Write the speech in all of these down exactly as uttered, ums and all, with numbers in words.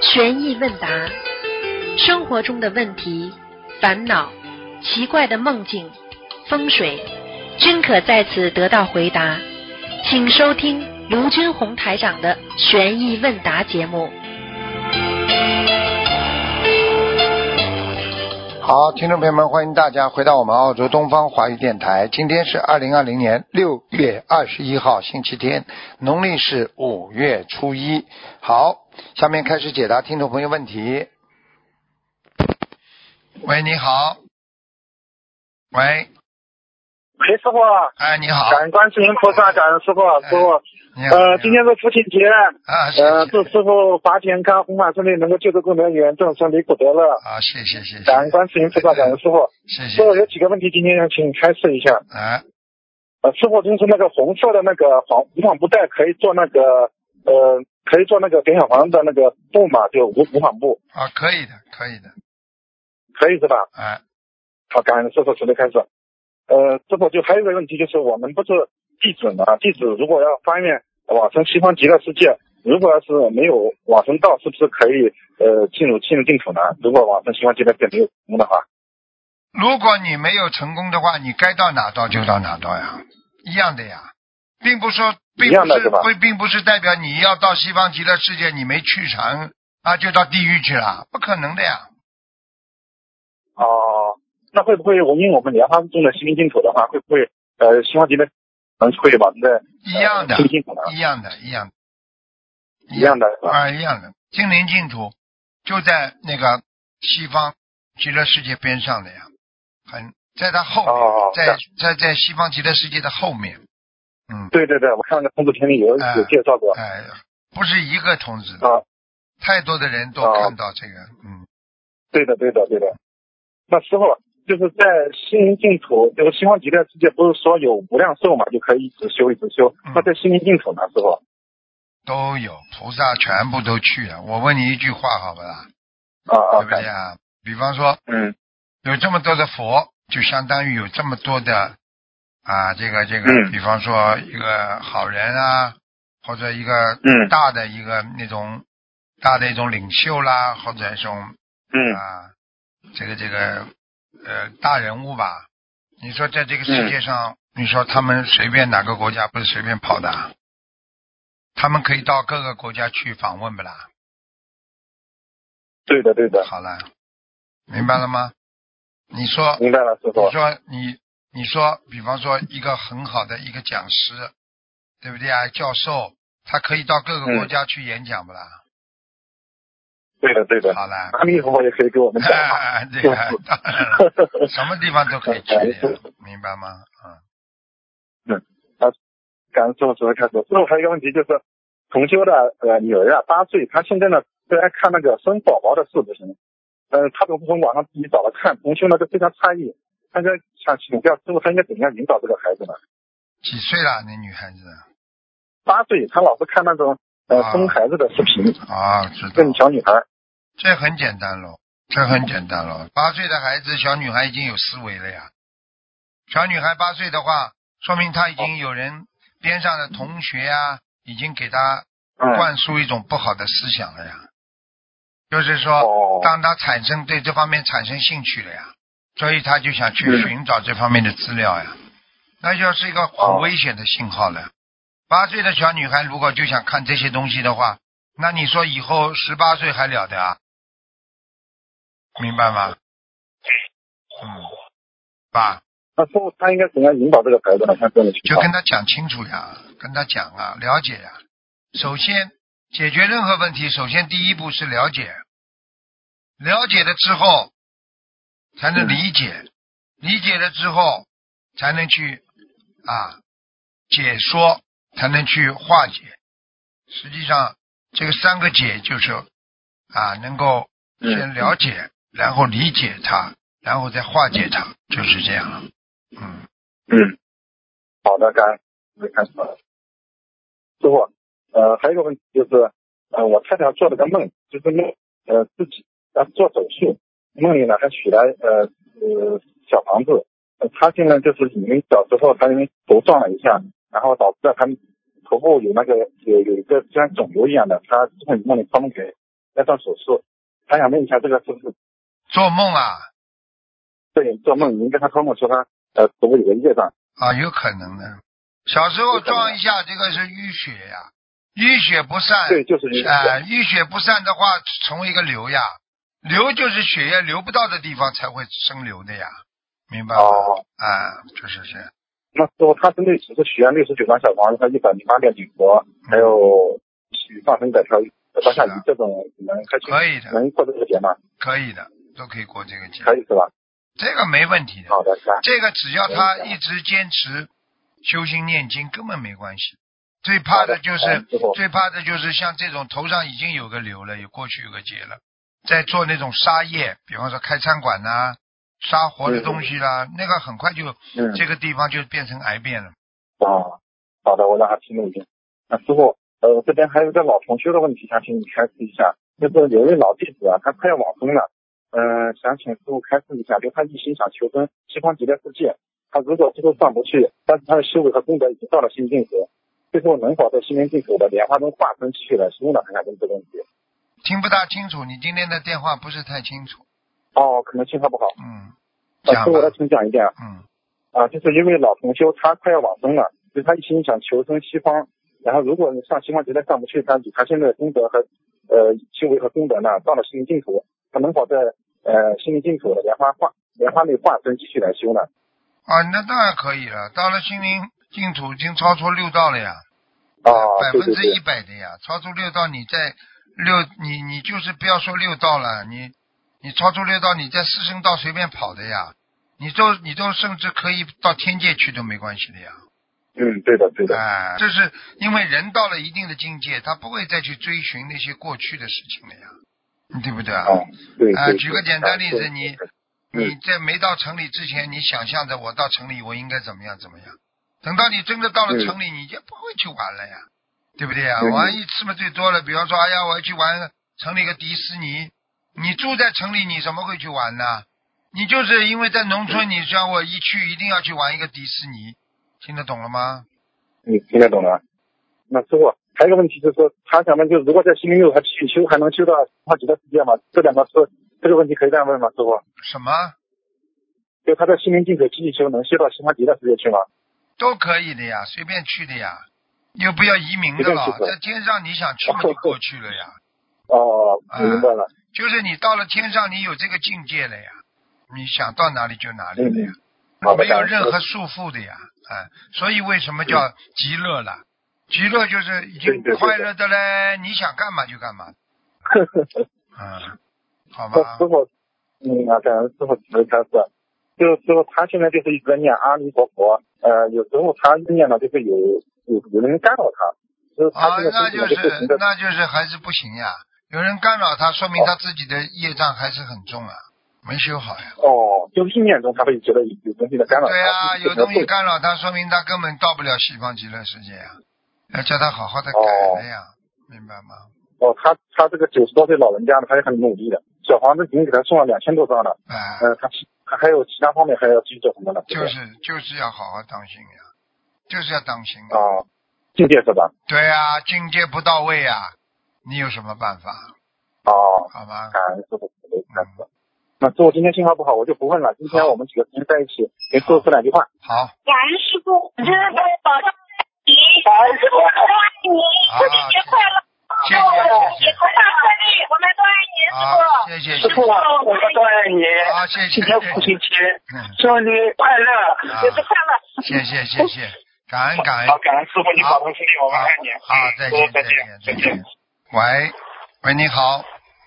悬疑问答，生活中的问题、烦恼、奇怪的梦境、风水，均可在此得到回答。请收听卢军红台长的悬疑问答节目。 好，听众朋友们，欢迎大家回到我们澳洲东方华语电台。今天是二零二零年六月二十一号，星期天，农历是五月初一。好，下面开始解答听众朋友问题。喂，你好。喂。 喂，师傅。 哎，你好。 感恩观世音菩萨，感恩师傅，师傅。 哎呃，今天是父亲节， 啊，谢谢呃，祝师傅法体安康，红法顺利，能够救度更多人，众生离苦得乐。 啊，谢谢谢谢。 感恩观世音菩萨，感恩师傅。 谢谢。 师傅有几个问题，今天想请开示一下。 哎。 呃，师傅就是那个红色的那个黄无纺布袋，可以做那个呃，可以做那个点小房的那个布嘛，就无无纺布。 啊，可以的，可以的。 可以是吧？ 哎。 好，感恩师傅，准备开始。呃，师傅就还有一个问题，就是我们不是弟子嘛，弟子如果要发愿往生西方极乐世界，如果要是没有往生到，是不是可以呃进入进入净土呢？如果往生西方极乐世界没有成功的话， 如果你没有成功的话，你该到哪到就到哪到呀，一样的呀，并不说，并不是会，并不是代表你要到西方极乐世界，你没去成啊就到地狱去了，不可能的呀。 哦。那会不会我因为我们莲花中的心灵净土的话，会不会呃西方极乐能会往在一样的、 呃、净土呢？ 一样的，一样的， 一样的啊，一样的。心灵净土就在那个西方极乐世界边上的呀，很在它后面， 哦、 在在在西方极乐世界的后面。嗯， 对对对，我看那个通知片里有、呃、有介绍过。 哎、呃，不是一个通知啊， 太多的人都看到这个。嗯， 对的对的对的。那师傅。就是在心灵净土，这个西方极乐世界不是说有无量寿嘛，就可以一直修一直修。嗯、那在心灵净土呢，师傅都有菩萨全部都去了。我问你一句话，好不啦？ 啊， 对不对啊？比方说， 嗯， 有这么多的佛，就相当于有这么多的啊，这个这个， 嗯、 比方说一个好人啊，或者一个大的一个那种、嗯、大的一种领袖啦，或者一种嗯啊，这个这个。呃，大人物吧，你说在这个世界上，嗯、你说他们随便哪个国家不是随便跑的？他们可以到各个国家去访问不啦？ 对的，对的。 好了，明白了吗？你说， 明白了，师傅。 你说你，你说，比方说一个很好的一个讲师，对不对啊？教授，他可以到各个国家去演讲不啦？嗯对的，对的。 好了， 阿弥陀佛也可以给我们讲。 啊，这个当然了，什么地方都可以去的呀，明白吗？ 嗯。嗯。啊，感恩师傅，准备开始。师傅还有一个问题就是，同修的呃女儿啊，八岁，她现在呢在看那个生宝宝的视频，嗯、呃，她都是从网上自己找了看，同修呢就非常诧异，她就想请教师傅，她应该怎样引导这个孩子呢？ 几岁了？那女孩子？ 八岁，她老是看那种。呃，生孩子的视频啊，知道。 跟小女孩， 这很简单咯，这很简单咯。八岁的孩子，小女孩已经有思维了呀。小女孩八岁的话，说明她已经有人边上的同学啊，已经给她灌输一种不好的思想了呀。嗯、就是说，当她产生对这方面产生兴趣了呀，所以她就想去寻找这方面的资料呀，嗯、那就是一个很危险的信号了。八岁的小女孩如果就想看这些东西的话，那你说以后十八岁还了得啊？明白吗？嗯，爸。 那师傅他应该怎样引导这个孩子呢？看这种情况。 就跟他讲清楚呀，跟他讲啊，了解呀。首先解决任何问题，首先第一步是了解，了解了之后才能理解，嗯、理解了之后才能去啊解说。才能去化解。实际上这个三个解就是啊能够先了解、嗯、然后理解它，然后再化解它，就是这样了。嗯嗯，好的，感恩开始了。师傅呃还有一个问题就是呃我太太做了个梦，就是梦呃自己要做手术，梦里呢还许了呃呃小房子，呃她现在就是因为小时候她因为头撞了一下，然后导致了她头部有那个有有一个像肿瘤一样的，他梦里梦里给要动手术，他想问一下这个是不是做梦啊？ 对，做梦您跟他托梦说他呃头部有个业障啊，有可能的。小时候撞一下，这个是淤血呀，淤血不散。 对，就是淤血。 啊，淤血不散的话，成为一个瘤呀。瘤就是血液流不到的地方才会生瘤的呀，明白吗？ 哦， 啊，就是这样。 那时候他针对只是许愿六十九张小房子，他一百零八遍礼佛，还有许放生百条当下鱼，这种能开心可以的， 能过这个节吗？ 可以的，都可以过这个节， 可以是吧？ 这个没问题的。 好的，是吧？ 这个只要他一直坚持修心念经，根本没关系。最怕的就是最怕的就是像这种头上已经有个瘤了，有过去有个结了，在做那种杀业，比方说开餐馆呐、啊，杀活的东西啦，嗯、那个很快就、嗯、这个地方就变成癌变了。 哦，好的，我让他听录音。那师傅，呃，这边还有一个老同修的问题，想请你开示一下。就是有一位老弟子啊，他快要往生了，嗯、呃，想请师傅开示一下，就他一心想求生西方极乐世界，他如果最后上不去，但是他的修为和功德已经到了心净土，最后能否在心灵净土的莲花中化身去了？师傅呢，看看这个问题。 听不大清楚，你今天的电话不是太清楚。 哦，可能信号不好。 嗯。 讲吧。我再请讲一遍。 嗯。 啊，就是因为老同修他快要往生了，所以他一心想求生西方，然后如果你上西方极乐上不去，他以他现在的功德和呃修为和功德呢，到了心灵净土，他能否在呃心灵净土的莲花化莲花内化身继续来修呢？ 啊，那当然可以了，到了心灵净土已经超出六道了呀。 哦， 百分之一百的呀，超出六道，你在六你你就是不要说六道了，你你超出六道，你在四圣道随便跑的呀，你都你都甚至可以到天界去都没关系的呀。 嗯，对的对的。 哎、呃，这是因为人到了一定的境界，他不会再去追寻那些过去的事情了呀，对不对啊？ 哦，对对。 啊、呃，举个简单例子，你嗯、 你在没到城里之前，你想象着我到城里我应该怎么样怎么样。等到你真的到了城里，你就不会去玩了呀，对不对呀？玩一次嘛最多了，比方说，哎呀，我要去玩城里个迪士尼，你住在城里，你怎么会去玩呢？你就是因为在农村，你像我一去一定要去玩一个迪士尼，听得懂了吗？ 你听得懂了。那师傅还有一个问题就是说，他想问，就是如果在心灵六还继续修，还能修到西方极乐世界吗？这两个是这个问题可以这样问吗？师傅？ 什么？ 就他在心灵净土继续修，能修到西方极乐世界去吗？ 都可以的呀，随便去的呀，又不要移民的了，在天上你想去就过去了呀。 哦，明白了、 啊。就是你到了天上，你有这个境界了呀，你想到哪里就哪里了呀， 嗯、 没有任何束缚的呀，啊，所以为什么叫极乐了？极乐就是已经快乐的嘞，你想干嘛就干嘛。嗯，好吧。 师傅，嗯啊，感恩师傅慈悲开示。就是说他现在就是一直在念阿弥陀佛，呃，有时候他念了就是有有有人干扰他，就是他现在啊，那就是那就是还是不行呀，有人干扰他，说明他自己的业障还是很重啊，没修好呀。 哦，就是意念中他会觉得有东西在干扰他。 对啊，有东西干扰他，说明他根本到不了西方极乐世界呀，要叫他好好的改了呀，哦、明白吗？ 哦，他他这个九十多岁老人家呢，他也很努力的，小房子已经给他送了两千多张了， 哎， 呃，他他还有其他方面还要去做什么呢？ 就是就是要好好当心呀，就是要当心啊，哦、境界是吧？ 对啊，境界不到位啊，你有什么办法？ 哦， 好吧， 感恩师傅慈悲开示。那师傅今天信号不好，我就不问了。今天我们几个同学在一起，给师傅说两句话。 好。 感恩师傅，师傅保重身体，师傅我爱你，父亲节快乐。 谢谢谢谢。 大顺利，我们都爱你，师傅。 谢谢师傅，我们都爱你。 好，谢谢。 今天父亲节，祝你快乐，节日快乐。 谢谢谢谢，感恩感恩。 好，感恩师傅，你保重身体，我们爱你。 好，再见再见再见。喂喂，你好。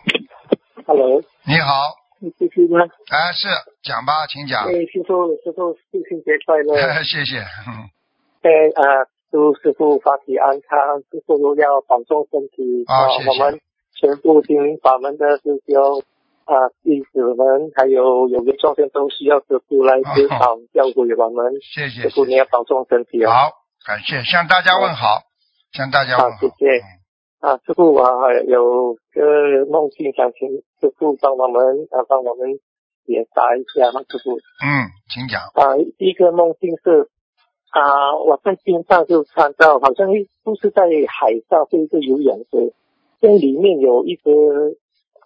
Hello。 你好。 师傅吗？ 啊，是，讲吧，请讲。 哎，师傅，师傅，父亲节快乐。 谢谢。嗯。 哎啊。祝师傅法体安康，师傅要保重身体。 啊，谢谢。 我们全部心灵法门的师兄啊弟子们，还有有缘众生都需要师傅来指导教诲我们。 谢谢。 师傅你要保重身体哦。 好，感谢，向大家问好，向大家问好。 好，谢谢。啊，师傅啊，有个梦境想请师傅帮我们啊，帮我们解答一下吗？师傅。 嗯，请讲。 啊，第一个梦境是。啊，我在边上就看到，好像不是在海上，是一个游泳池，这里面有一个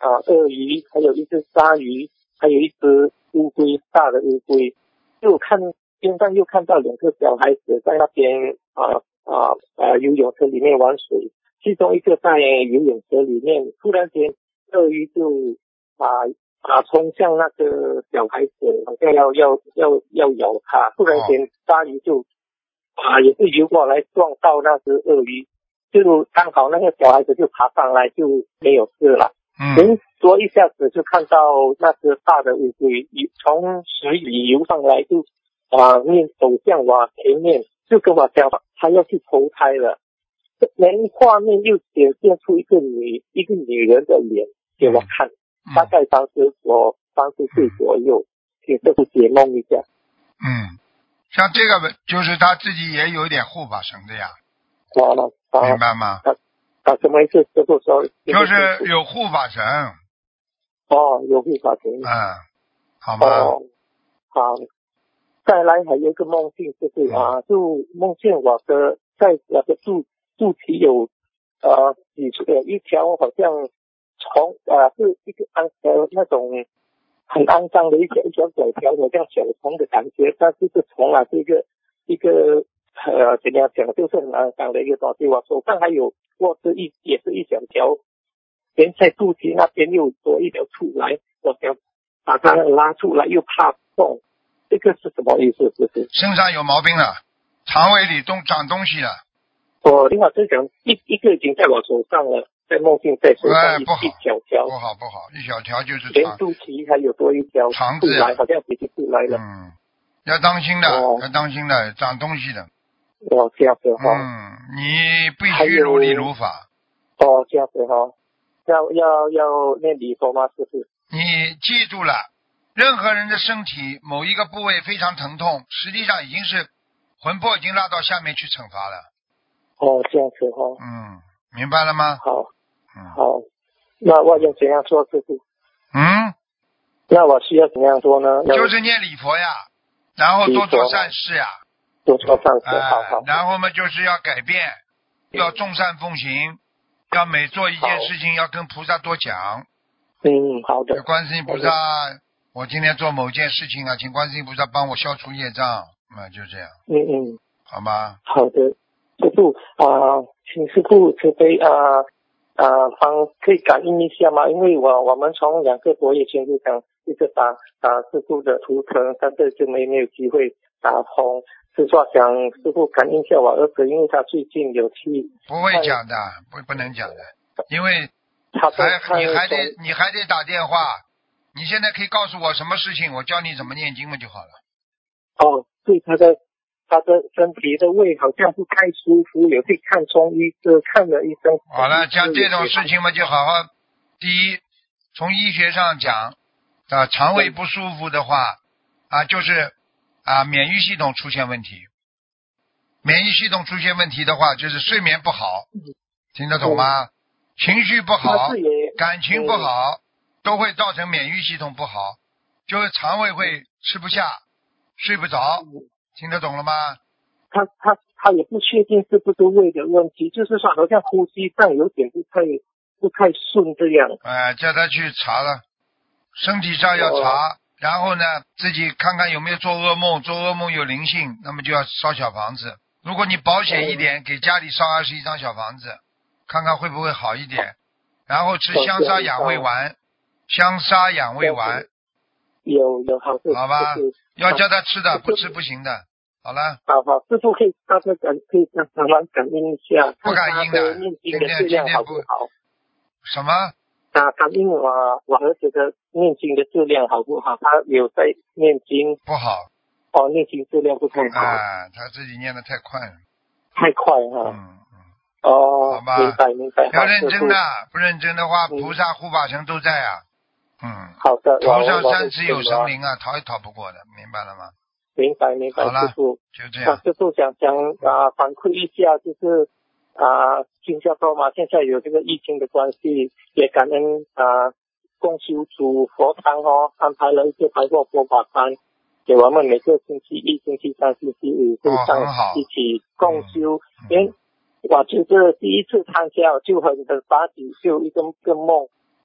啊鳄鱼，还有一只鲨鱼，还有一只乌龟，大的乌龟。就看边上又看到两个小孩子在那边啊啊啊游泳池里面玩水，其中一个在游泳池里面，突然间鳄鱼就啊啊冲向那个小孩子，好像要要要要咬他，突然间鲨鱼就啊也是游过来撞到那只鳄鱼，就刚好那个小孩子就爬上来就没有事了。 嗯， 多一下子就看到那只大的乌龟从水里游上来，就啊面走向我前面，就跟我讲他要去投胎了。连画面又显现出一个女一个女人的脸给我看， 嗯、 大概当时我三十岁左右，请师父解梦一下。 嗯，像这个就是他自己也有点护法神的呀， 完了，啊、 明白吗？ 啊啊，什么意思？师父说就是有护法神。 哦，有护法神。 嗯，好吗？ 哦，好。再来还有一个梦境，就是啊，就梦见我的在我的肚肚脐有呃挤出了一条好像虫啊，是一个肮呃那种很肮脏的一条一条小条的像小虫的感觉，但是这虫啊是一个一个呃怎样讲，就是很肮脏的一个东西。我手上还有握着一也是一小条，连在肚脐那边又多一条出来，我想把它拉出来又怕痛。这个是什么意思？是不是身上有毛病了，肠胃里东长东西了。 我另外就讲一一个已经在我手上了，在梦境在手上哎， 一不好， 一小条， 不好不好，一小条就是连肠肚脐还有多一条肠子呀， 出来，好像已经出来了。 嗯，要当心的， 哦、 要当心的，长东西的。 哦，这样子哈、哦。 嗯，你必须如理如法。 哦，这样子哈、哦，要要要念礼佛吗？是不是？ 你记住了。任何人的身体某一个部位非常疼痛，实际上已经是魂魄已经拉到下面去惩罚了。 哦，这样子哈、哦。 嗯，明白了吗？ 好， 嗯， 好，那我要怎样做，师父？ 嗯， 那我需要怎样做呢？ 就是念礼佛呀，然后多做善事呀， 多做善事， 哎、 好好。 然后嘛，就是要改变，要众善奉行，要每做一件事情要跟菩萨多讲。 嗯，好的。 观世音菩萨，我今天做某件事情啊，请观世音菩萨帮我消除业障，那、嗯、就这样。 嗯嗯， 好吗？ 好的，师父啊、呃，请师父慈悲啊啊帮可以感应一下吗？因为我我们从两个多月前就想一直打打师父的图腾，但是就没没有机会打通。是说想师父感应一下我儿子，因为他最近有去。 不会讲的，不不能讲的，因为他还你还得你还得打电话。你现在可以告诉我什么事情，我教你怎么念经嘛就好了。 哦，对，他的他的身体的胃好像不太舒服，有去看中医师，看了医生。 好了，像这种事情嘛，就好好。第一，从医学上讲，啊，肠胃不舒服的话，啊，就是啊，免疫系统出现问题。免疫系统出现问题的话，就是睡眠不好，听得懂吗？情绪不好，感情不好。都会造成免疫系统不好，就是肠胃会吃不下，睡不着，听得懂了吗？ 他他他也不确定是不是胃的问题，就是说好像呼吸上有点不太不太顺这样。 哎、呃，叫他去查了，身体上要查，哦、然后呢自己看看有没有做噩梦，做噩梦有灵性，那么就要烧小房子。如果你保险一点，嗯、给家里烧二十一张小房子，看看会不会好一点，然后吃香砂养胃丸。香砂养胃丸有有好的， 好吧，要叫他吃的，不吃不行的。好了， 好好，师父可以大概感可以让慢慢感应一下， 不感应的， 念经的质量好不好？ 什么？ 啊，感应我我儿子的念经的质量好不好？他有在念经？ 不好。 哦，念经质量不太好。 啊，他自己念的太快了。 太快哈。 嗯。 哦， 好吧， 明白明白。 要认真的，不认真的话，菩萨护法神都在啊。嗯， 好的。 头上三尺有神灵啊，逃也逃不过的，明白了吗？ 明白明白，师父。 就这样。 师父想想啊，反馈一下，就是啊，新加坡嘛，现在有这个疫情的关系，也感恩啊，共修组佛堂哦，安排了一些白话佛法班，给我们每个星期一、星期三、星期五会上一起共修。因为我就是第一次参加，就很很发喜，就一个个梦。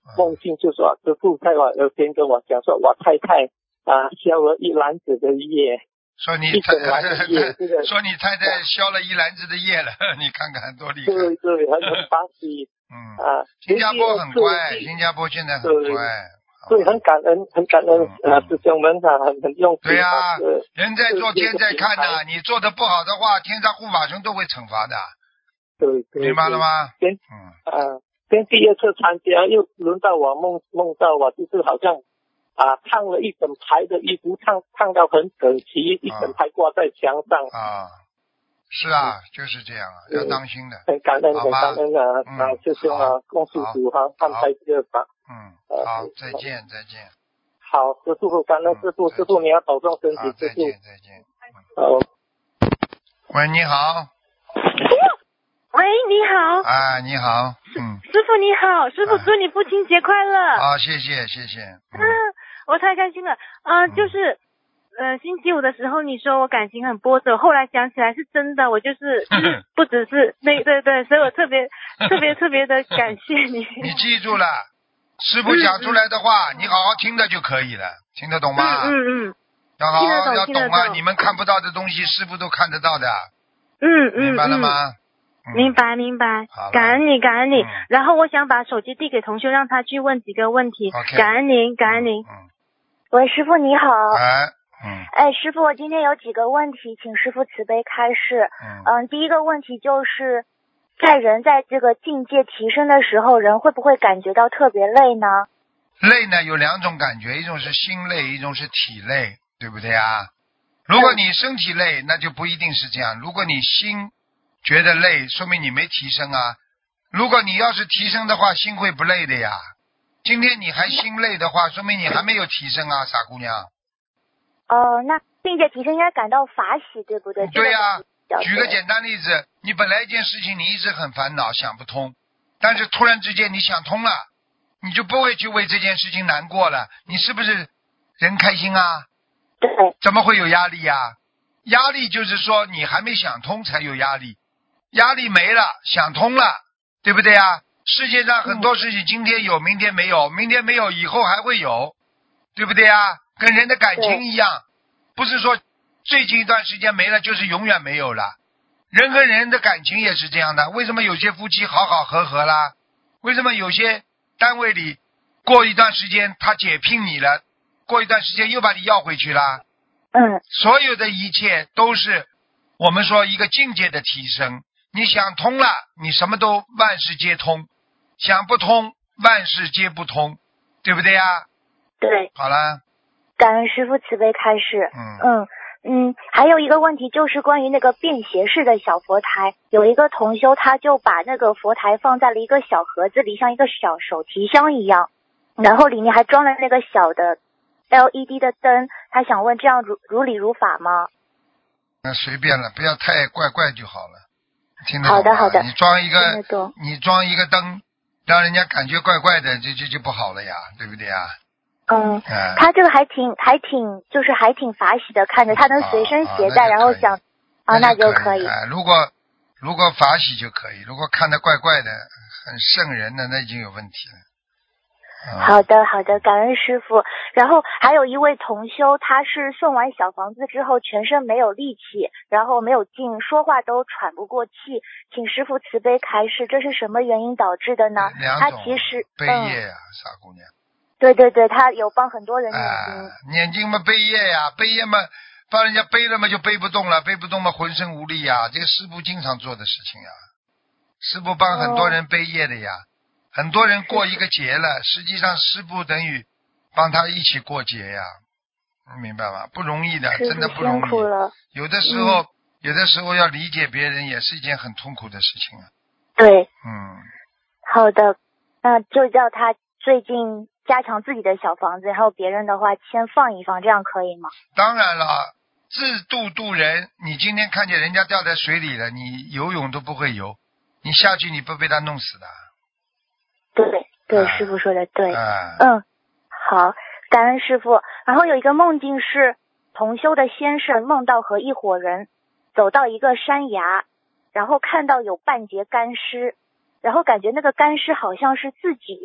梦境就说师父在我耳边跟我讲说，我太太啊消了一篮子的业。 说你太说你太太消了一篮子的业了，你看看多厉害。 对对，很很巴喜。 嗯啊， 新加坡很乖，新加坡现在很乖。 对，很感恩，很感恩啊，师兄们啊，很很用心。 对呀、 啊， 人在做天在看呐、啊，你做的不好的话，天上护法神都会惩罚的。 对对。 明白了吗？ 跟嗯啊，跟第二次参加又轮到我梦梦到我，就是好像啊烫了一整排的衣服，烫烫到很整齐，一整排挂在墙上。 啊，是啊，就是这样啊，要当心的。 很感恩，很感恩啊！ 嗯、 啊，师兄啊，恭喜主哈，安排第二法。 嗯，好，再见，再见。 好，师父，感恩师父，师父你要保重身体，师父。 再见，再见。 好。 喂，你好。 喂，你好。 啊，你好。嗯。 师傅你好，师傅祝你父亲节快乐。 好，谢谢，谢谢。 嗯，我太开心了。啊、呃，就是。呃，星期五的时候你说我感情很波折，后来想起来是真的，我就是就是不只是那对对，所以我特别特别特别的感谢你。 你记住了，师父讲出来的话，嗯、你好好听的就可以了，听得懂吗？ 嗯嗯嗯。 要好好要懂啊！你们看不到的东西，师父都看得到的。 嗯嗯。 明白了吗？ 嗯、明白明白。 好。 感恩你感恩你、 嗯， 然后我想把手机递给同修，让他去问几个问题。 Okay, 感恩您感恩您。 嗯。 喂，师傅你好。 哎。嗯， 哎，师傅，我今天有几个问题，请师傅慈悲开示。 嗯， 嗯，第一个问题就是，在人在这个境界提升的时候，人会不会感觉到特别累呢？ 累呢有两种感觉，一种是心累，一种是体累，对不对啊？如果你身体累，那就不一定是这样。如果你心觉得累，说明你没提升啊。如果你要是提升的话，心会不累的呀。今天你还心累的话，说明你还没有提升啊，傻姑娘。 哦，那境界提升应该感到法喜，对不对？ 对呀、啊，举个简单例子，你本来一件事情你一直很烦恼想不通，但是突然之间你想通了，你就不会去为这件事情难过了，你是不是人开心啊？ 对。 怎么会有压力呀、啊？压力就是说你还没想通才有压力，压力没了想通了，对不对啊？世界上很多事情今天有明天没有，明天没有以后还会有，对不对啊？跟人的感情一样，不是说最近一段时间没了就是永远没有了。人跟人的感情也是这样的，为什么有些夫妻好好和和啦？为什么有些单位里过一段时间他解聘你了，过一段时间又把你要回去啦？ 嗯， 所有的一切都是我们说一个境界的提升。你想通了，你什么都万事皆通；想不通，万事皆不通，对不对呀？ 对。 好了。 感恩师父慈悲开示。 嗯嗯嗯，还有一个问题就是关于那个便携式的小佛台，有一个同修他就把那个佛台放在了一个小盒子里，像一个小手提箱一样，然后里面还装了那个小的 L E D 的灯，他想问这样如如理如法吗？ 那随便了，不要太怪怪就好了。听得懂吗？ 好的好的。 你装一个听得懂， 你装一个灯，让人家感觉怪怪的，这这就不好了呀，对不对呀？ 嗯， 嗯， 他这个还挺还挺就是还挺法喜的，看着他能随身携带， 啊啊、 然后想啊那就可以。 啊，如果如果法喜就可以，如果看得怪怪的，很瘆人的，那已经有问题了。嗯、 好的好的，感恩师父。然后还有一位同修，他是送完小房子之后全身没有力气，然后没有劲，说话都喘不过气，请师父慈悲开示，这是什么原因导致的呢？他其实背业呀、啊嗯，傻姑娘。 对对对，他有帮很多人念经。 啊、念经嘛，背业呀，背业嘛，帮人家背了嘛，就背不动了，背不动嘛，浑身无力呀。这个师父经常做的事情呀，师父帮很多人背业的呀。哦，很多人过一个节了，实际上师父等于帮他一起过节呀，明白吗？不容易的，真的不容易。有的时候、嗯，有的时候要理解别人也是一件很痛苦的事情啊。 对。 嗯。 好的，那就叫他最近加强自己的小房子，然后别人的话先放一放，这样可以吗？ 当然了，自度度人。你今天看见人家掉在水里了，你游泳都不会游，你下去你不被他弄死的。 对对、 啊， 师父说的对、 啊、 嗯，好，感恩师父。然后有一个梦境是同修的先生梦到和一伙人走到一个山崖，然后看到有半截干尸，然后感觉那个干尸好像是自己，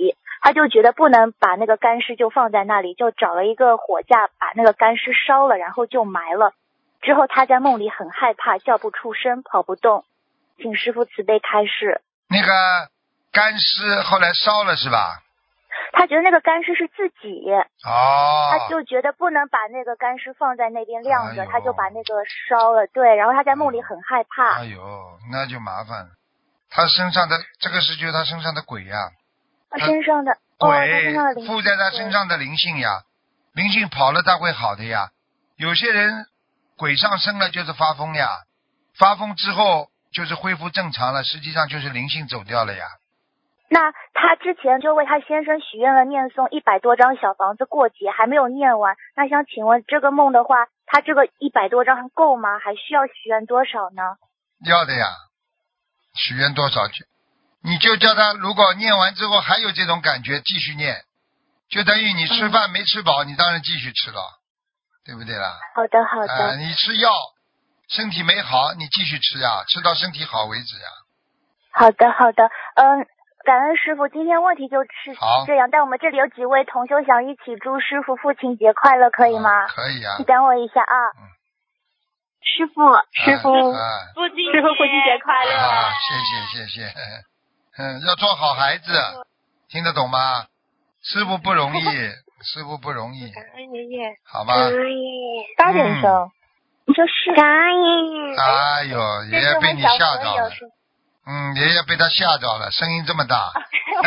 他就觉得不能把那个干尸就放在那里，就找了一个火架把那个干尸烧了，然后就埋了。之后他在梦里很害怕，叫不出声，跑不动，请师父慈悲开示。 那个干尸后来烧了是吧？ 他觉得那个干尸是自己， 哦， 他就觉得不能把那个干尸放在那边晾着， 哎呦他就把那个烧了。对，然后他在梦里很害怕。 哎呦，那就麻烦了。他身上的这个是就是他身上的鬼呀、 他身上的鬼、 哦，他身上的灵附在他身上的灵性呀，灵性跑了他会好的呀。有些人鬼上身了就是发疯呀，发疯之后就是恢复正常了，实际上就是灵性走掉了呀。 那他之前就为他先生许愿了，念诵一百多张小房子过节，还没有念完。那想请问这个梦的话，他这个一百多张还够吗？还需要许愿多少呢？ 要的呀，许愿多少就，你就叫他，如果念完之后还有这种感觉，继续念，就等于你吃饭没吃饱，嗯、你当然继续吃了，对不对啦？ 好的，好的。 呃、你吃药，身体没好，你继续吃呀，吃到身体好为止呀。 好的，好的，嗯。感恩师傅，今天问题就是这样，但我们这里有几位同修想一起祝师傅父亲节快乐，可以吗？ 啊可以啊。 你等我一下啊。 嗯、 师傅，师傅， 啊啊、 父亲师傅父亲节快乐！ 啊，谢谢谢谢。嗯，要做好孩子，听得懂吗？师傅不容易，师傅不容易。 感恩爷爷。 好吧。 感恩爷爷。大点声。嗯、你说是。感恩爷爷。 哎呦，爷爷被你吓着了。嗯，爷爷被他吓着了，声音这么大，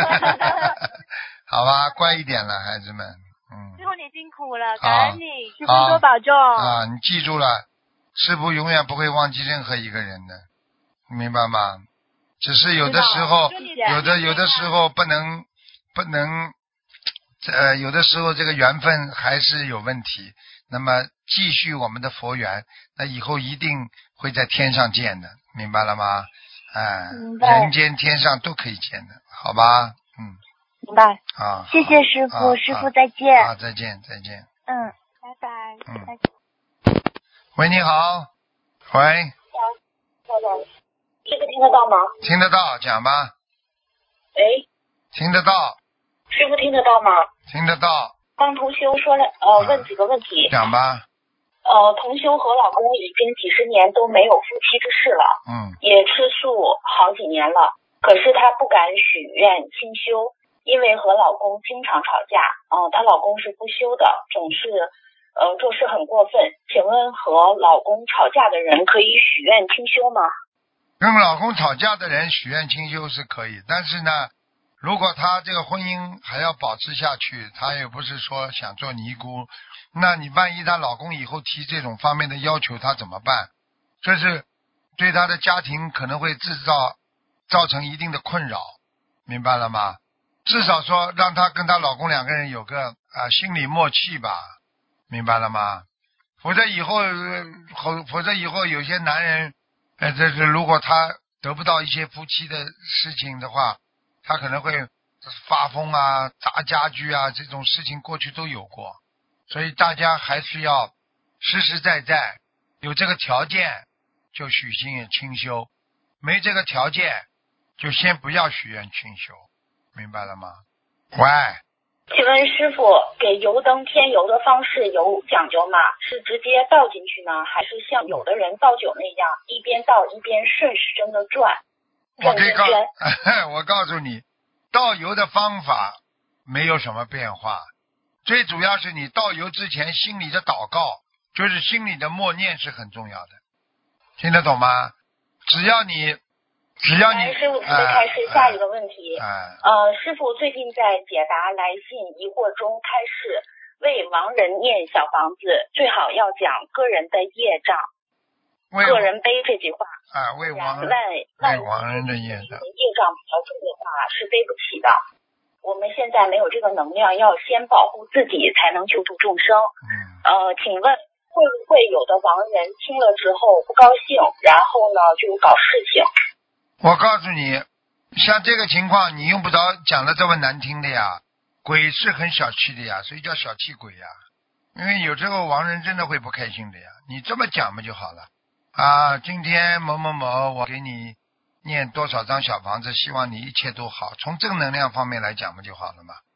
好吧，乖一点了，孩子们，嗯。 师傅你辛苦了，感恩你，师傅多保重。 啊，你记住了，师傅永远不会忘记任何一个人的，明白吗？只是有的时候，有的有的时候不能不能，呃，有的时候这个缘分还是有问题。那么继续我们的佛缘，那以后一定会在天上见的，明白了吗？哎，人间天上都可以见的，好吧？嗯， 明白。 啊， 谢谢师傅，师傅再见。 啊，再见，再见。 嗯， 拜拜。 嗯。喂，你好。喂。 师傅听得到吗？ 听得到，讲吧。 喂。 听得到。 师傅听得到吗？ 听得到。 帮同修说了，呃，问几个问题。 讲吧。 呃，同修和老公已经几十年都没有夫妻之事了， 嗯， 也吃素好几年了，可是她不敢许愿清修，因为和老公经常吵架，嗯、呃，她老公是不修的，总是呃做事很过分。请问和老公吵架的人可以许愿清修吗？ 跟老公吵架的人许愿清修是可以，但是呢，如果他这个婚姻还要保持下去，他也不是说想做尼姑。那你万一她老公以后提这种方面的要求，她怎么办？这是对她的家庭可能会制造造成一定的困扰，明白了吗？至少说让她跟她老公两个人有个啊、呃、心理默契吧，明白了吗？否则以后否否则以后有些男人，呃，这是如果他得不到一些夫妻的事情的话，他可能会发疯啊、砸家具啊，这种事情过去都有过。所以大家还是要实实在在，有这个条件就许愿清修，没这个条件就先不要许愿清修，明白了吗？喂， 请问师傅，给油灯添油的方式有讲究吗？是直接倒进去呢，还是像有的人倒酒那样，一边倒一边顺时针的转？ 我可以告我告诉你，倒油的方法没有什么变化。最主要是你倒油之前心里的祷告，就是心里的默念是很重要的，听得懂吗？只要你只要你师傅准备开始下一个问题、 哎哎、 呃，师傅最近在解答来信疑惑中开始为亡人念小房子，最好要讲个人的业障，个人背这句话啊，为亡人为亡人的业障， 业障比较重的话是背不起的。我们现在没有这个能量，要先保护自己才能救助众生。 嗯， 呃，请问会不会有的亡人听了之后不高兴，然后呢就搞事情？ 我告诉你，像这个情况你用不着讲的这么难听的呀，鬼是很小气的呀，所以叫小气鬼呀。因为有时候亡人真的会不开心的呀，你这么讲嘛就好了啊。今天某某某，我给你念多少张小房子，希望你一切都好，从正能量方面来讲嘛就好了嘛。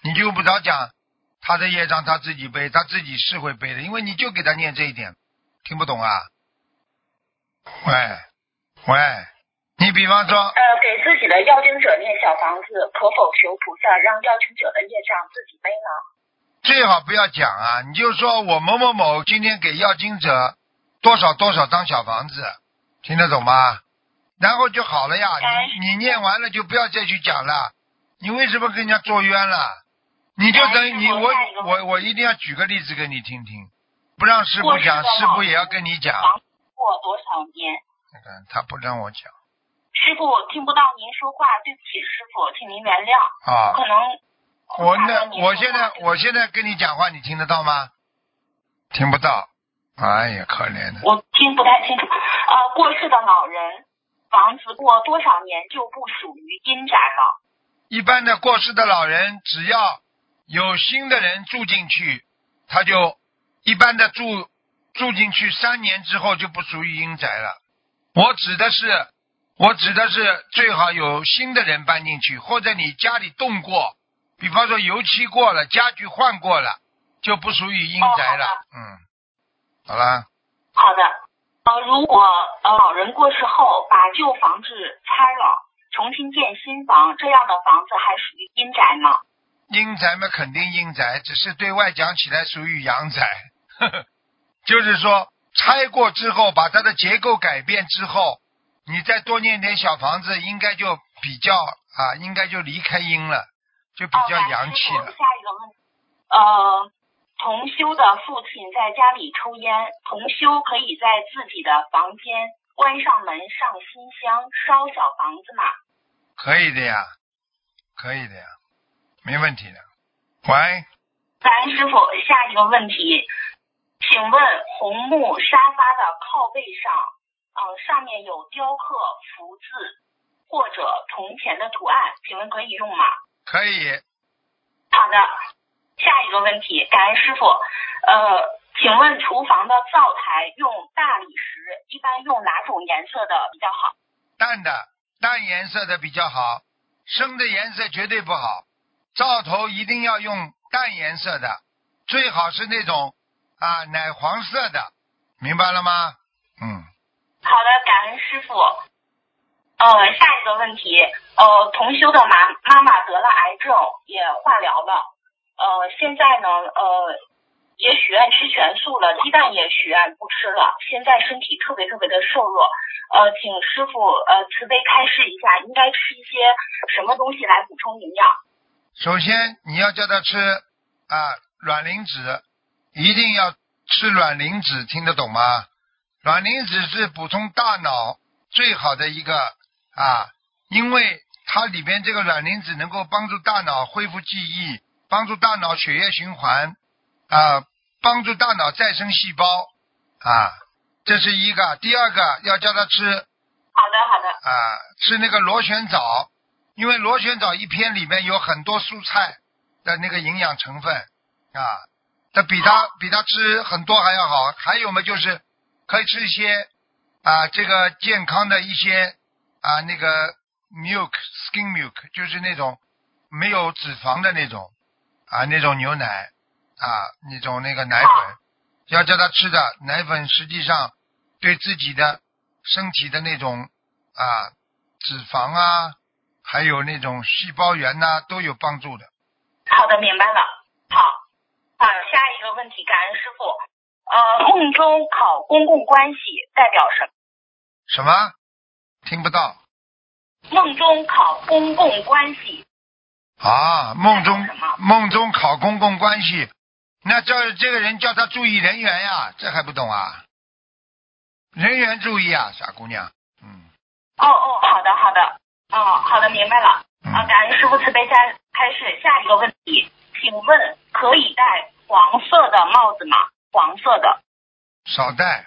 你就不着讲他的业障他自己背，他自己是会背的，因为你就给他念这一点，听不懂啊？喂喂，你比方说呃，给自己的要经者念小房子，可否求菩萨让要经者的业障自己背呢？ 最好不要讲啊，你就说我某某某今天给要经者多少多少张小房子，听得懂吗？然后就好了呀，你你念完了就不要再去讲了，你为什么跟人家作冤了？你就等于你我我我一定要举个例子给你听听，不让师傅讲，师傅也要跟你讲。 过多少年？ 嗯，他不让我讲。 师傅，我听不到您说话，对不起，师傅，请您原谅。 啊， 可能我那我现在我现在跟你讲话，你听得到吗？听不到。哎呀，可怜的。 我听不太清楚。呃，过世的老人，房子过多少年就不属于阴宅了？ 一般的过世的老人，只要有新的人住进去，他就一般的住住进去三年之后就不属于阴宅了。我指的是，我指的是最好有新的人搬进去，或者你家里动过，比方说油漆过了，家具换过了，就不属于阴宅了。 哦、 嗯，好了。 好的。呃，如果呃老人过世后把旧房子拆了，重新建新房，这样的房子还属于阴宅吗？ 阴宅嘛，肯定阴宅，只是对外讲起来属于阳宅。呵呵，就是说拆过之后，把它的结构改变之后，你再多念点小房子，应该就比较啊，应该就离开阴了，就比较阳气了。 哦、下一个问题，呃，同修的父亲在家里抽烟，同修可以在自己的房间关上门，上新香，烧小房子吗？ 可以的呀，可以的呀，没问题的。喂， 感恩师傅，下一个问题，请问红木沙发的靠背上，呃，上面有雕刻福字或者铜钱的图案，请问可以用吗？ 可以。 好的，下一个问题，感恩师傅，呃，请问厨房的灶台用大理石，一般用哪种颜色的比较好？ 淡的，淡颜色的比较好，深的颜色绝对不好。灶头一定要用淡颜色的，最好是那种啊奶黄色的，明白了吗？嗯。 好的，感恩师傅。呃，下一个问题，呃，同修的妈妈妈得了癌症，也化疗了，呃，现在呢，呃，也许愿吃全素了，鸡蛋也许愿不吃了，现在身体特别特别的瘦弱，呃，请师傅呃慈悲开示一下，应该吃一些什么东西来补充营养？ 首先你要叫他吃啊卵磷脂，一定要吃卵磷脂，听得懂吗？卵磷脂是补充大脑最好的一个啊，因为它里边这个卵磷脂能够帮助大脑恢复记忆，帮助大脑血液循环啊，帮助大脑再生细胞啊，这是一个。第二个要叫他吃， 好的好的啊，吃那个螺旋藻，因为螺旋藻一片里面有很多蔬菜的那个营养成分啊，它比它比它吃很多还要好。还有嘛，就是可以吃一些啊这个健康的一些啊那个 milk skim milk， 就是那种没有脂肪的那种啊那种牛奶啊那种那个奶粉，要叫他吃的奶粉实际上对自己的身体的那种啊脂肪啊还有那种细胞源呐、啊、都有帮助的。 好的，明白了。好啊，下一个问题，感恩师傅。呃，梦中考公共关系代表什么？ 什么？听不到。 梦中考公共关系。 啊，梦中梦中考公共关系，那这这个人叫他注意人缘呀，这还不懂啊？人缘注意啊，傻姑娘。嗯。 哦哦，好的好的，哦好的，明白了。 嗯、 啊，感恩师傅慈悲开开始。下一个问题，请问可以戴黄色的帽子吗？黄色的。 少戴。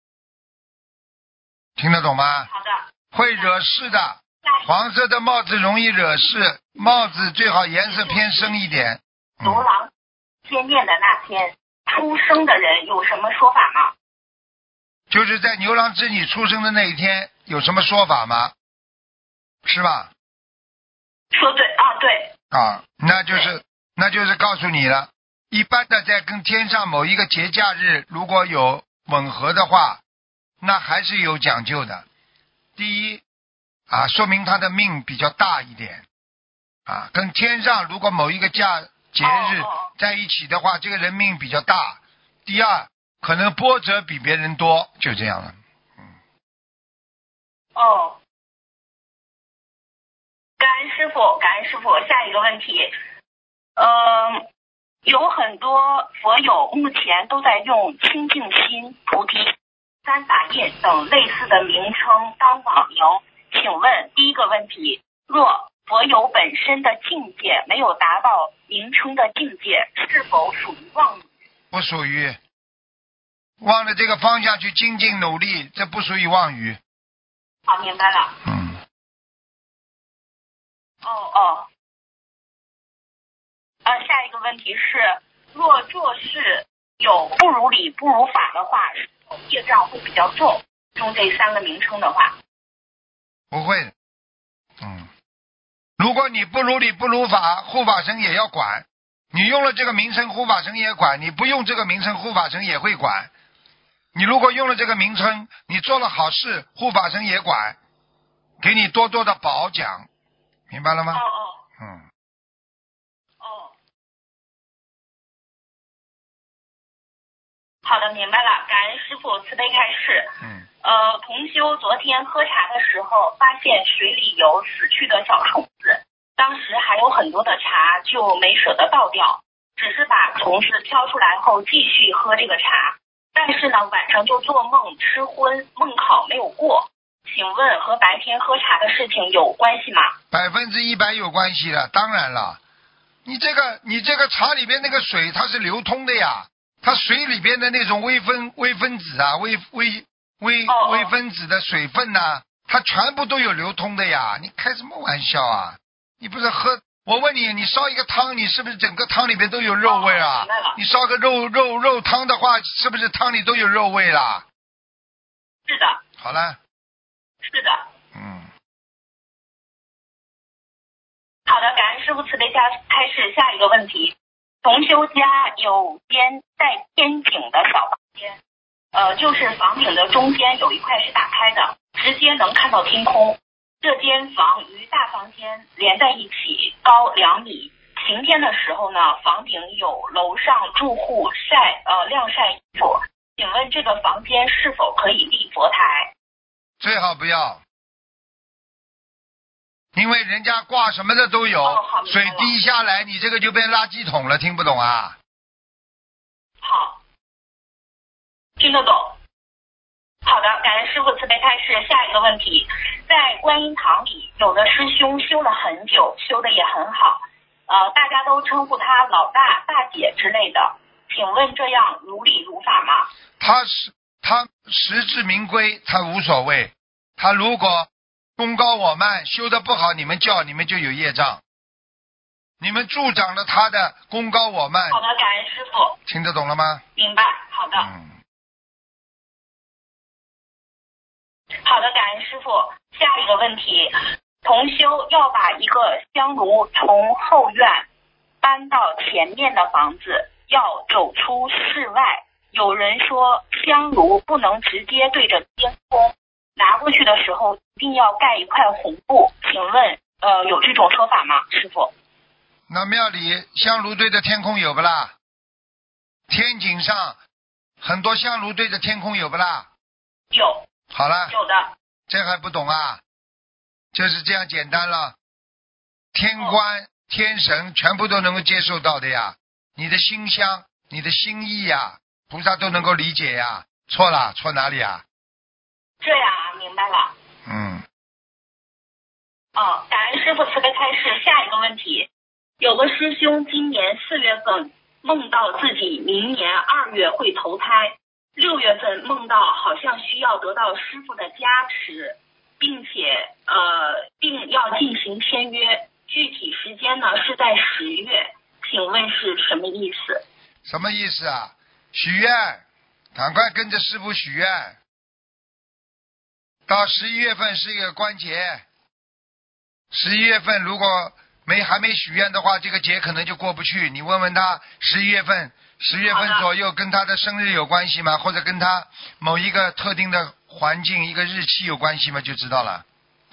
听得懂吗？ 好的。 会惹事的，黄色的帽子容易惹事，帽子最好颜色偏深一点。 牛郎见面的那天，出生的人有什么说法吗？ 就是在牛郎织女出生的那一天，有什么说法吗？是吧？ 说对啊，对。 啊，那就是那就是告诉你了，一般的在跟天上某一个节假日如果有吻合的话，那还是有讲究的。第一啊，说明他的命比较大一点啊，跟天上如果某一个假节日在一起的话，这个人命比较大。第二，可能波折比别人多，就这样了。嗯。 哦，感恩师傅，感恩师傅。下一个问题，嗯、呃，有很多佛友目前都在用清净心、菩提、三法印等类似的名称当网名，请问第一个问题，若佛友本身的境界没有达到名称的境界，是否属于妄语？ 不属于，往了这个方向去精进努力，这不属于妄语。 好，明白了。 嗯。 哦哦。呃，下一个问题是，若做事有不如理不如法的话，是否业障会比较重？用这三个名称的话。 不会的。嗯。如果你不如理不如法，护法神也要管。你用了这个名称，护法神也管；你不用这个名称，护法神也会管。你如果用了这个名称，你做了好事，护法神也管，给你多多的褒奖，明白了吗？ 哦哦。 嗯。 哦。好的，明白了。感恩师父慈悲开示。 嗯。 呃，同修昨天喝茶的时候，发现水里有死去的小虫子。当时还有很多的茶，就没舍得倒掉，只是把虫子挑出来后继续喝这个茶。但是呢，晚上就做梦吃荤，梦考没有过。请问和白天喝茶的事情有关系吗？ 百分之一百有关系的，当然了。你这个你这个茶里边那个水它是流通的呀，它水里边的那种微分微分子啊，微微微微分子的水分呐、啊，它全部都有流通的呀。你开什么玩笑啊？你不是喝？我问你，你烧一个汤，你是不是整个汤里边都有肉味啊？ 哦、 你烧个肉肉肉汤的话，是不是汤里都有肉味啦？ 是的。 好了。 是的。 嗯。 好的，感恩师父慈悲加开示。下一个问题，同修家有间带天井的小房间，呃，就是房顶的中间有一块是打开的，直接能看到天空。这间房与大房间连在一起，高两米。晴天的时候呢，房顶有楼上住户晒呃晾晒衣服。请问这个房间是否可以立佛台？ 最好不要，因为人家挂什么的都有， 哦、 水滴下来，你这个就变垃圾桶了，听不懂啊？ 好，听得懂。好的，感恩师父慈悲开示。下一个问题，在观音堂里，有的师兄修了很久，修的也很好，呃，大家都称呼他老大、大姐之类的。请问这样如理如法吗？ 他是他实至名归，他无所谓。他如果功高我慢，修的不好，你们叫你们就有业障。你们助长了他的功高我慢。 好的，感恩师父。 听得懂了吗？ 明白。好的。 嗯。 好的，感恩师父。下一个问题，同修要把一个香炉从后院搬到前面的房子，要走出室外。有人说香炉不能直接对着天空，拿过去的时候一定要盖一块红布。请问呃有这种说法吗，师父？ 那庙里香炉对着天空有不啦？天井上很多香炉对着天空有不啦？ 有。 好了。 有的。 这还不懂啊？就是这样简单了。天官、哦、天神全部都能够接受到的呀，你的心香、你的心意呀，菩萨都能够理解呀。错了，错哪里啊？ 这样啊，明白了。 嗯。 哦，感恩师父慈悲开示。下一个问题，有个师兄今年四月份梦到自己明年二月会投胎，六月份梦到好像需要得到师父的加持，并且呃并要进行签约，具体时间呢是在十月，请问是什么意思？ 什么意思啊？许愿，赶快跟着师父许愿。到十一月份是一个关节，十一月份如果没还没许愿的话，这个节可能就过不去。你问问他，十一月份十月份左右跟他的生日有关系吗？或者跟他某一个特定的环境一个日期有关系吗？就知道了。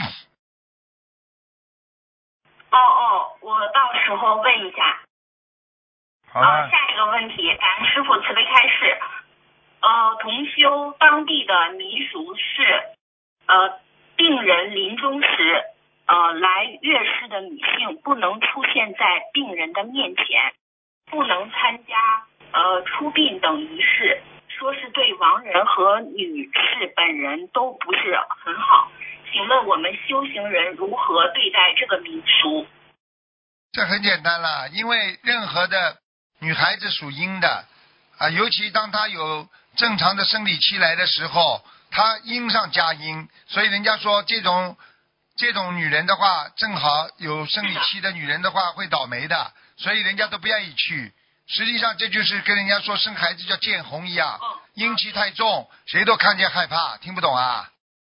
哦哦，我到时候问一下。 好了。 呃、下一个问题，感恩师傅慈悲开示。呃，同修当地的民俗是，呃，病人临终时，呃，来月事的女性不能出现在病人的面前，不能参加呃出殡等仪式，说是对亡人和女士本人都不是很好。请问我们修行人如何对待这个民俗？ 这很简单了，因为任何的女孩子属阴的啊，尤其当她有正常的生理期来的时候，她阴上加阴，所以人家说这种这种女人的话，正好有生理期的女人的话会倒霉的，所以人家都不愿意去。实际上这就是跟人家说生孩子叫见红一样，阴气太重，谁都看见害怕，听不懂啊？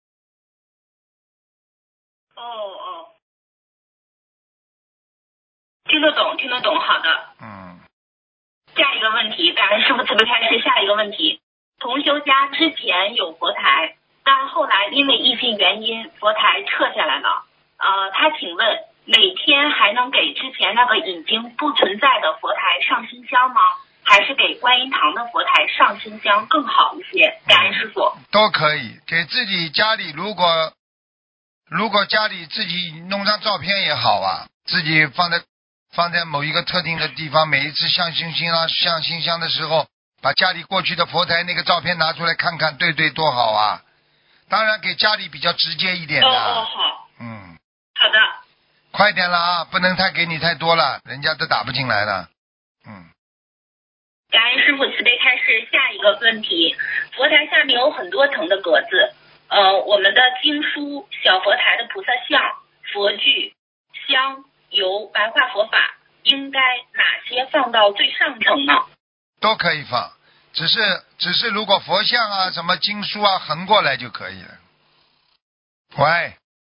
哦哦，听得懂，听得懂，好的。 嗯。 下一个问题，感恩师父慈悲开示。下一个问题，同修家之前有佛台，但后来因为疫情原因，佛台撤下来了。呃，他请问，每天还能给之前那个已经不存在的佛台上新香吗？还是给观音堂的佛台上新香更好一些？感恩师父。 都可以，给自己家里如果如果家里自己弄张照片也好啊，自己放在放在某一个特定的地方，每一次上新香啊上新香的时候，把家里过去的佛台那个照片拿出来看看，对对多好啊！当然给家里比较直接一点的。 哦哦好。 嗯。 好的。 快点了啊，不能太给你太多了，人家都打不进来了。嗯。 感恩师父慈悲开示。下一个问题，佛台下面有很多层的格子，呃，我们的经书、小佛台的菩萨像、佛具、香、油、白话佛法，应该哪些放到最上层呢？ 都可以放，只是只是如果佛像啊、什么经书啊横过来就可以了。喂，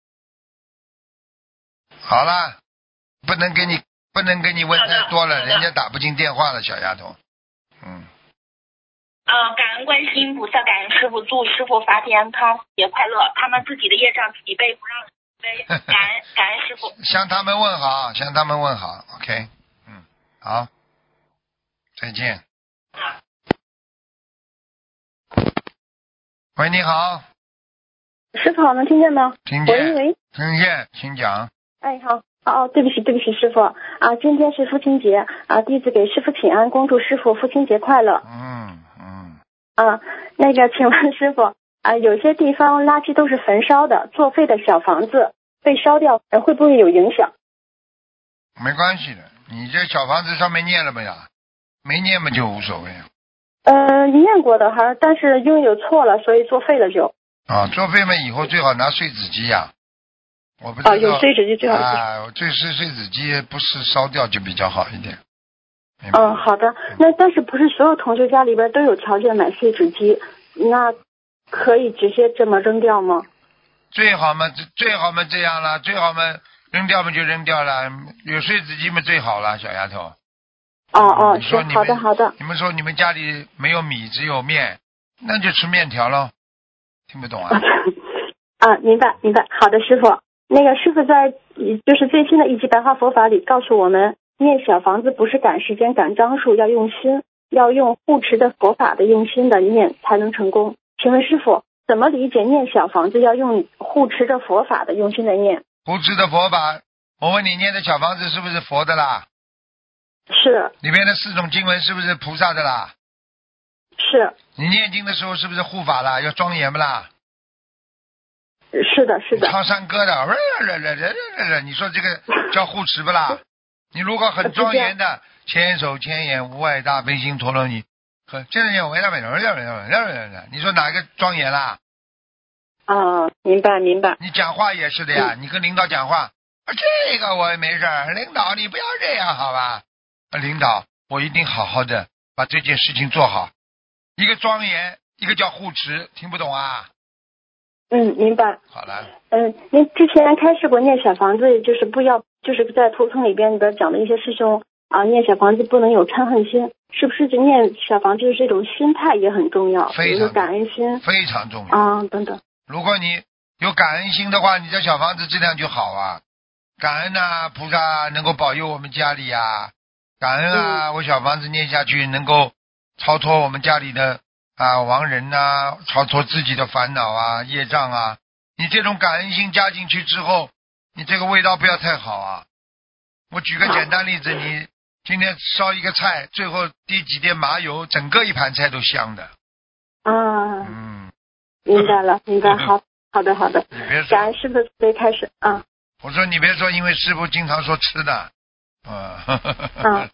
好了，不能给你不能给你问太多了，人家打不进电话了，小丫头。嗯。 呃，感恩观世音菩萨，感恩师父，祝师父法体安康，节快乐。他们自己的业障自己背，不让背。感恩感恩师父。 向他们问好，向他们问好 ，OK， 嗯，好，再见。喂，你好。 师傅好，能听见吗？ 听见。 喂喂。 听见，请讲。 哎，好。哦，对不起，对不起，师傅啊，今天是父亲节啊，弟子给师傅请安，恭祝师傅父亲节快乐。 嗯嗯。 啊，那个，请问师傅啊，有些地方垃圾都是焚烧的，作废的小房子被烧掉，会不会有影响？ 没关系的，你这小房子上面念了没有？没念嘛就无所谓。 呃，念过的哈，但是因为有错了，所以作废了就。 啊，作废嘛以后最好拿碎纸机呀、啊。我不知道。 啊，有碎纸机最好。 啊，最是碎纸机不是烧掉就比较好一点。 嗯，好的。那但是不是所有同学家里边都有条件买碎纸机？那可以直接这么扔掉吗？ 最好嘛，最好嘛这样了，最好嘛扔掉嘛就扔掉了，有碎纸机嘛最好了，小丫头。 哦哦，是好的好的。 你们说你们家里没有米只有面，那就吃面条咯。听不懂啊？ 啊，明白明白。好的，师傅。那个师傅在就是最新的一集白话佛法里告诉我们，念小房子不是赶时间赶张数，要用心，要用护持的佛法的用心的念才能成功。请问师傅怎么理解念小房子要用护持的佛法的用心的念？ 护持的佛法，我问你念的小房子是不是佛的啦？ 是。 里面的四种经文是不是菩萨的啦？ 是。 你念经的时候是不是护法啦？要庄严不啦？ 是的，是的。 唱山歌的，你说这个叫护持不啦？你如果很庄严的，千手千眼无碍大悲心陀罗尼，和这样为了为了为了为了为了，你说哪个庄严啦？ 啊，明白明白。 你讲话也是的呀，你跟领导讲话，这个我没事，领导你不要这样好吧？领导，我一定好好的把这件事情做好。一个庄严，一个叫护持，听不懂啊？ 嗯，明白。 好了。 嗯，您之前开示过念小房子，就是不要就是在图腾里边的讲的一些师兄啊，念小房子不能有嗔恨心，是不是就念小房子这种心态也很重要？比如说感恩心， 非常重要啊，等等。 如果你有感恩心的话，你的小房子质量就好啊。感恩啊，菩萨能够保佑我们家里啊，感恩啊，嗯、我小房子念下去能够超脱我们家里的啊亡人呐、啊，超脱自己的烦恼啊、业障啊。你这种感恩心加进去之后，你这个味道不要太好啊。我举个简单例子，你今天烧一个菜，最后滴几滴麻油，整个一盘菜都香的。 啊， 嗯， 明白了，明白，好，好的，好的。 你别说， 感恩师傅可以开始啊。 我说你别说，因为师傅经常说吃的。啊。 啊。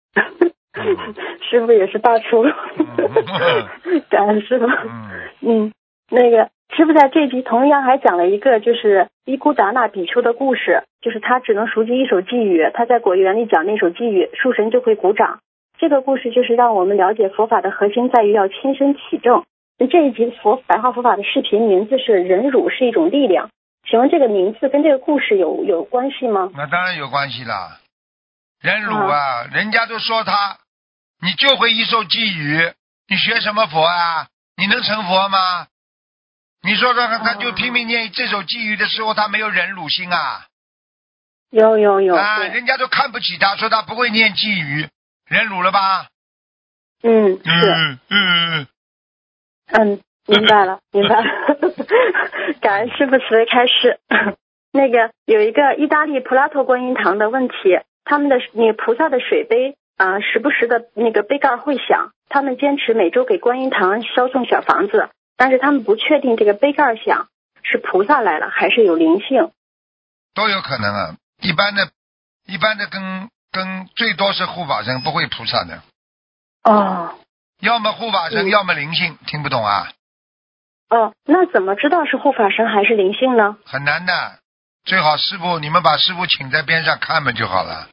师傅也是大厨。感恩师傅。 嗯。 嗯，那个。师傅在这集同样还讲了一个就是伊姑达那比丘的故事，就是他只能熟记一首偈语，他在果园里讲那首偈语，树神就会鼓掌。这个故事就是让我们了解佛法的核心在于要亲身体证。这一集佛白话佛法的视频名字是忍辱是一种力量，请问这个名字跟这个故事有有关系吗？ 那当然有关系了。忍辱啊，啊人家都说他你就会一首偈语，你学什么佛啊？你能成佛吗？你说说看，他就拼命念这首偈语的时候，他没有忍辱心啊？ 有有有啊！人家都看不起他，说他不会念偈语，忍辱了吧？ 嗯，是， 嗯嗯嗯，明白了，明白了。感恩师父慈悲开示。那个有一个意大利普拉托观音堂的问题，他们的那个菩萨的水杯啊、呃，时不时的那个杯盖会响，他们坚持每周给观音堂烧送小房子。但是他们不确定这个杯盖响是菩萨来了还是有灵性， 都有可能啊。一般的，一般的跟跟最多是护法神，不会菩萨的。 哦， 要么护法神，嗯、要么灵性，听不懂啊？ 哦，那怎么知道是护法神还是灵性呢？ 很难的，最好师傅你们把师傅请在边上看嘛就好了。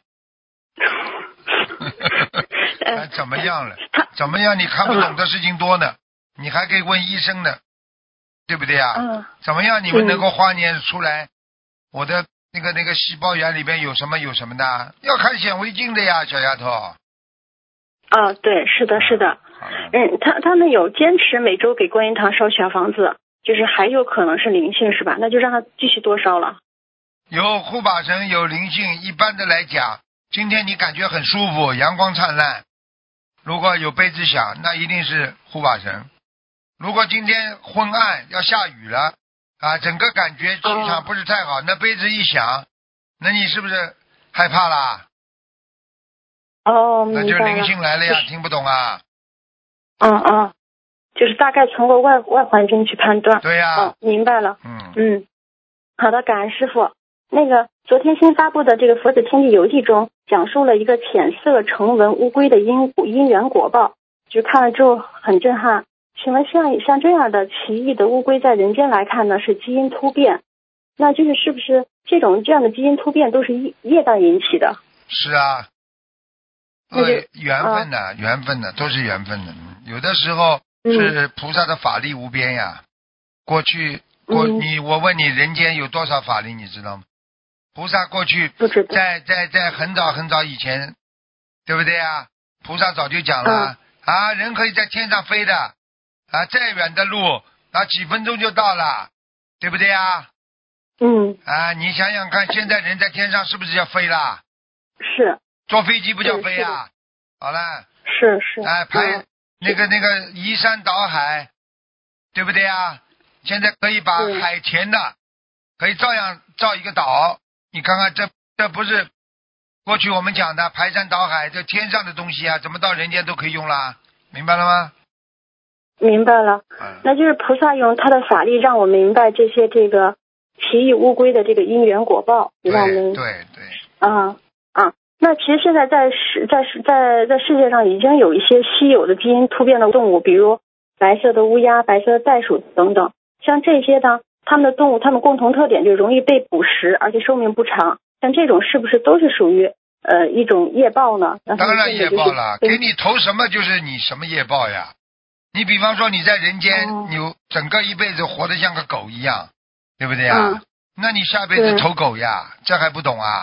哎，怎么样了？怎么样？你看不懂的事情多呢。你还可以问医生呢，对不对啊？ 嗯。 怎么样你们能够化验出来我的那个那个细胞源里边有什么有什么的？要看显微镜的呀，小丫头。 啊，对，是的，是的。嗯，他他们有坚持每周给观音堂烧小房子，就是还有可能是灵性是吧？那就让他继续多烧了。 有护法神，有灵性，一般的来讲，今天你感觉很舒服，阳光灿烂，如果有杯子响，那一定是护法神。如果今天昏暗要下雨了啊，整个感觉气场不是太好，哦、那杯子一响，那你是不是害怕啦？ 哦， 那就灵性来了呀，听不懂啊？ 嗯嗯，就是大概通过外外环境去判断。 对呀、啊哦，明白了。 嗯嗯，好的，感恩师父。那个昨天新发布的这个《佛子天地游记》中，讲述了一个浅色成文乌龟的因因缘果报，就看了之后很震撼。请问像像这样的奇异的乌龟，在人间来看呢，是基因突变，那就是是不是这种这样的基因突变都是业障引起的？ 是啊，呃，缘分的、啊，缘分的，都是缘分的。有的时候是菩萨的法力无边呀。嗯、过去过你，我问你，人间有多少法力，你知道吗？菩萨过去在在在很早很早以前，对不对啊？菩萨早就讲了、嗯、啊，人可以在天上飞的。啊，再远的路啊，几分钟就到了，对不对啊？ 嗯。 啊，你想想看，现在人在天上是不是要飞啦？ 是。 坐飞机不叫飞啊？好了。 是是。 哎，排、嗯、那个那个移山倒海，对不对啊？现在可以把海填的，可以照样造一个岛。你看看这这不是过去我们讲的排山倒海，这天上的东西啊，怎么到人间都可以用啦？明白了吗？ 明白了，那就是菩萨用他的法力让我们明白这些这个奇异乌龟的这个因缘果报，让我们对对啊啊。那其实现在在世在在在世界上已经有一些稀有的基因突变的动物，比如白色的乌鸦、白色的袋鼠等等。像这些呢，它们的动物，它们共同特点就是容易被捕食，而且寿命不长。像这种是不是都是属于呃一种业报呢？ 当然业报了，给你投什么就是你什么业报呀。你比方说你在人间，哦、你整个一辈子活得像个狗一样，对不对呀？嗯、那你下辈子投狗呀，这还不懂啊？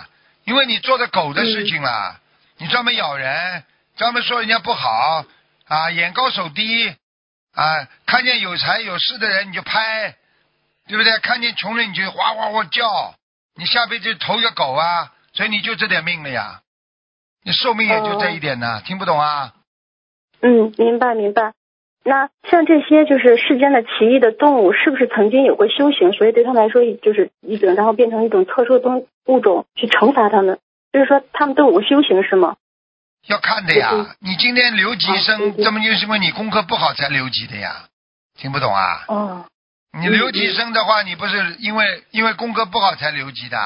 因为你做的狗的事情了，嗯、你专门咬人，专门说人家不好啊，眼高手低啊，看见有财有势的人你就拍，对不对？看见穷人你就哗哗哗叫，你下辈子投一个狗啊，所以你就这点命了呀，你寿命也就这一点呢，哦、听不懂啊？ 嗯，明白明白。那像这些就是世间的奇异的动物，是不是曾经有过修行，所以对他们来说就是一种，然后变成一种特殊的动物种去惩罚他们？就是说他们都有过修行是吗？ 要看的呀，你今天留级生，这么就是因为你功课不好才留级的呀，听不懂啊？ 哦， 你留级生的话，你不是因为因为功课不好才留级的？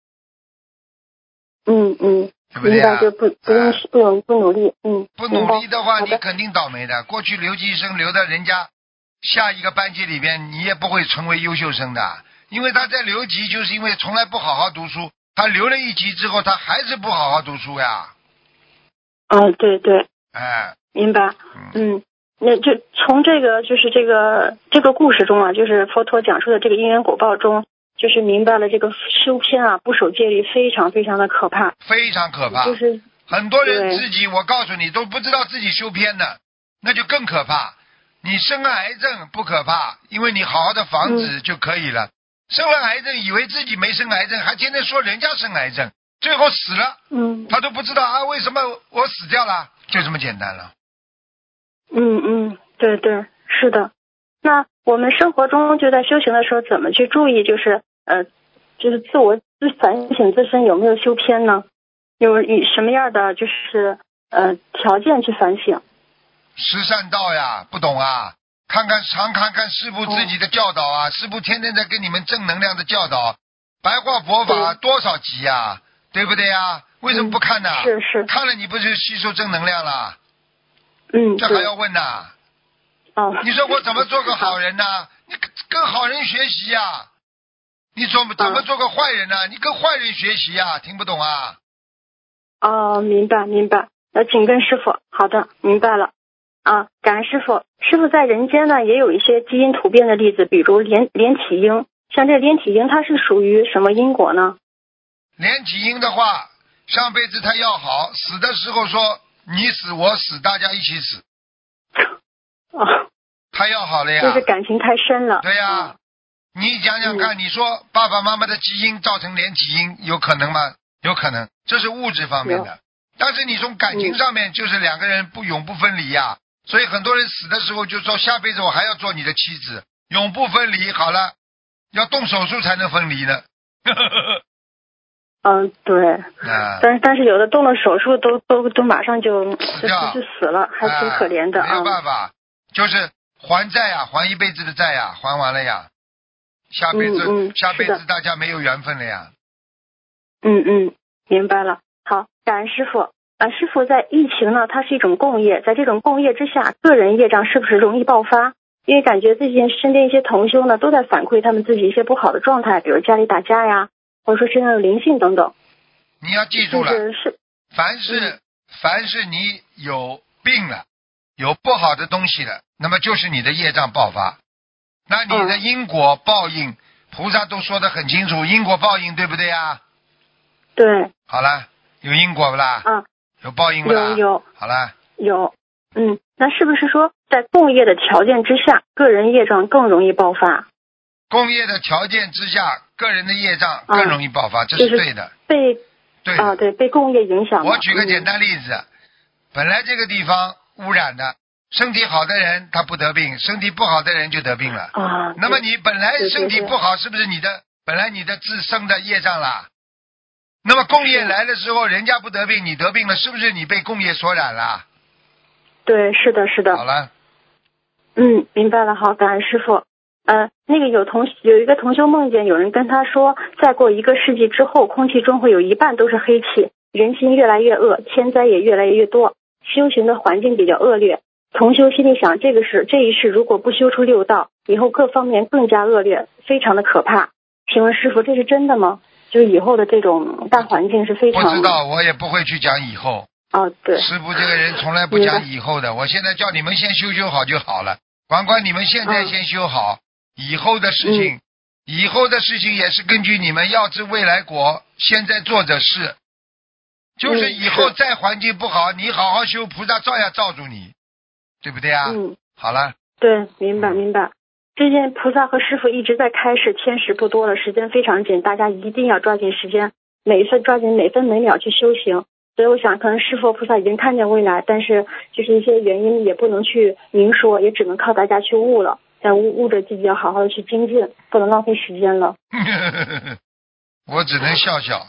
嗯嗯。 对不对啊？就不不用不用不努力，嗯。 不努力的话，你肯定倒霉的。过去留级生留到人家下一个班级里边，你也不会成为优秀生的，因为他在留级，就是因为从来不好好读书，他留了一级之后，他还是不好好读书呀。 哦，对对。 哎。 明白。嗯，那就从这个就是这个这个故事中啊，就是佛陀讲述的这个因缘果报中。就是明白了这个修偏啊，不守戒律非常非常的可怕， 非常可怕。 就是很多人自己，我告诉你都不知道自己修偏的，那就更可怕。你生了癌症不可怕，因为你好好的防止就可以了。嗯、生了癌症，以为自己没生癌症，还天天说人家生癌症，最后死了， 嗯， 他都不知道啊，为什么我死掉了，就这么简单了。 嗯嗯，对对，是的。那我们生活中就在修行的时候，怎么去注意？就是呃，就是自我自反省自身有没有修偏呢？有以什么样的就是呃条件去反省？ 十善道呀，不懂啊？看看常看看师父自己的教导啊，哦、师父天天在给你们正能量的教导，白话佛法多少集呀，对不对呀？为什么不看呢？ 嗯、是是， 看了你不是吸收正能量了？ 嗯， 这还要问呢？ 哦， 你说我怎么做个好人呢？你跟好人学习呀、啊！你怎么怎么做个坏人呢、啊？你跟坏人学习呀、啊！听不懂啊？ 哦，明白明白。那请跟师傅。好的，明白了。啊，感恩师傅。师傅在人间呢，也有一些基因突变的例子，比如连连体婴。像这连体婴，它是属于什么因果呢？ 连体婴的话，上辈子他要好，死的时候说你死我死，大家一起死。 哦， 他要好了呀， 就是感情太深了。 对呀、啊，嗯、你想想看，嗯、你说爸爸妈妈的基因造成连体婴，有可能吗？有可能，这是物质方面的。但是你从感情上面，就是两个人不永不分离呀、啊。嗯、所以很多人死的时候就说下辈子我还要做你的妻子，永不分离。好了，要动手术才能分离呢。 嗯，对。 啊、 但是但是有的动了手术都都都马上就死掉就死了，还挺可怜的啊。 没有办法。就是还债呀、啊，还一辈子的债呀、啊，还完了呀，下辈子、 嗯嗯、 下辈子大家没有缘分了呀。 嗯嗯，明白了。好，感恩师傅。啊，师傅，在疫情呢，它是一种共业，在这种共业之下，个人业障是不是容易爆发？因为感觉最近身边一些同修呢，都在反馈他们自己一些不好的状态，比如家里打架呀，或者说身上有灵性等等。 你要记住了， 是是凡是、嗯、凡是你有病了。有不好的东西了，那么就是你的业障爆发。那你的因果报应，嗯、菩萨都说得很清楚，因果报应，对不对呀？ 对。 好了，有因果不啦？ 啊， 有报应不啦？ 有有。 好了。 有。嗯，那是不是说在共业的条件之下，个人业障更容易爆发？ 共业的条件之下，个人的业障更容易爆发，啊、这是对的。 被对啊，对，被共业影响。 我举个简单例子，嗯、本来这个地方污染的，身体好的人他不得病，身体不好的人就得病了。 啊， 那么你本来身体不好，是不是你的本来你的自身的业障啦？那么共业来的时候，人家不得病，你得病了，是不是你被共业所染了？ 对，是的，是的。 好了。 嗯，明白了。好，感恩师傅。呃，那个有同有一个同修梦见有人跟他说，再过一个世纪之后，空气中会有一半都是黑气，人心越来越恶，天灾也越来越多，修行的环境比较恶劣。同修心里想，这个是这一世如果不修出六道，以后各方面更加恶劣，非常的可怕。请问师傅，这是真的吗？就是以后的这种大环境是非常…… 不知道，我也不会去讲以后。 哦，对。 师傅这个人从来不讲以后的，我现在叫你们先修修好就好了，管管你们现在先修好，嗯、以后的事情，嗯、以后的事情也是根据你们要知未来果，现在做的事， 就是以后再环境不好，你好好修，菩萨照样罩住你，对不对啊？ 嗯， 好了。 对，明白明白。最近菩萨和师父一直在开示，天时不多了，时间非常紧，大家一定要抓紧时间，每一分抓紧每分每秒去修行。所以我想，可能师父菩萨已经看见未来，但是就是一些原因也不能去明说，也只能靠大家去悟了。在悟悟着自己要好好的去精进，不能浪费时间了。 我只能笑笑。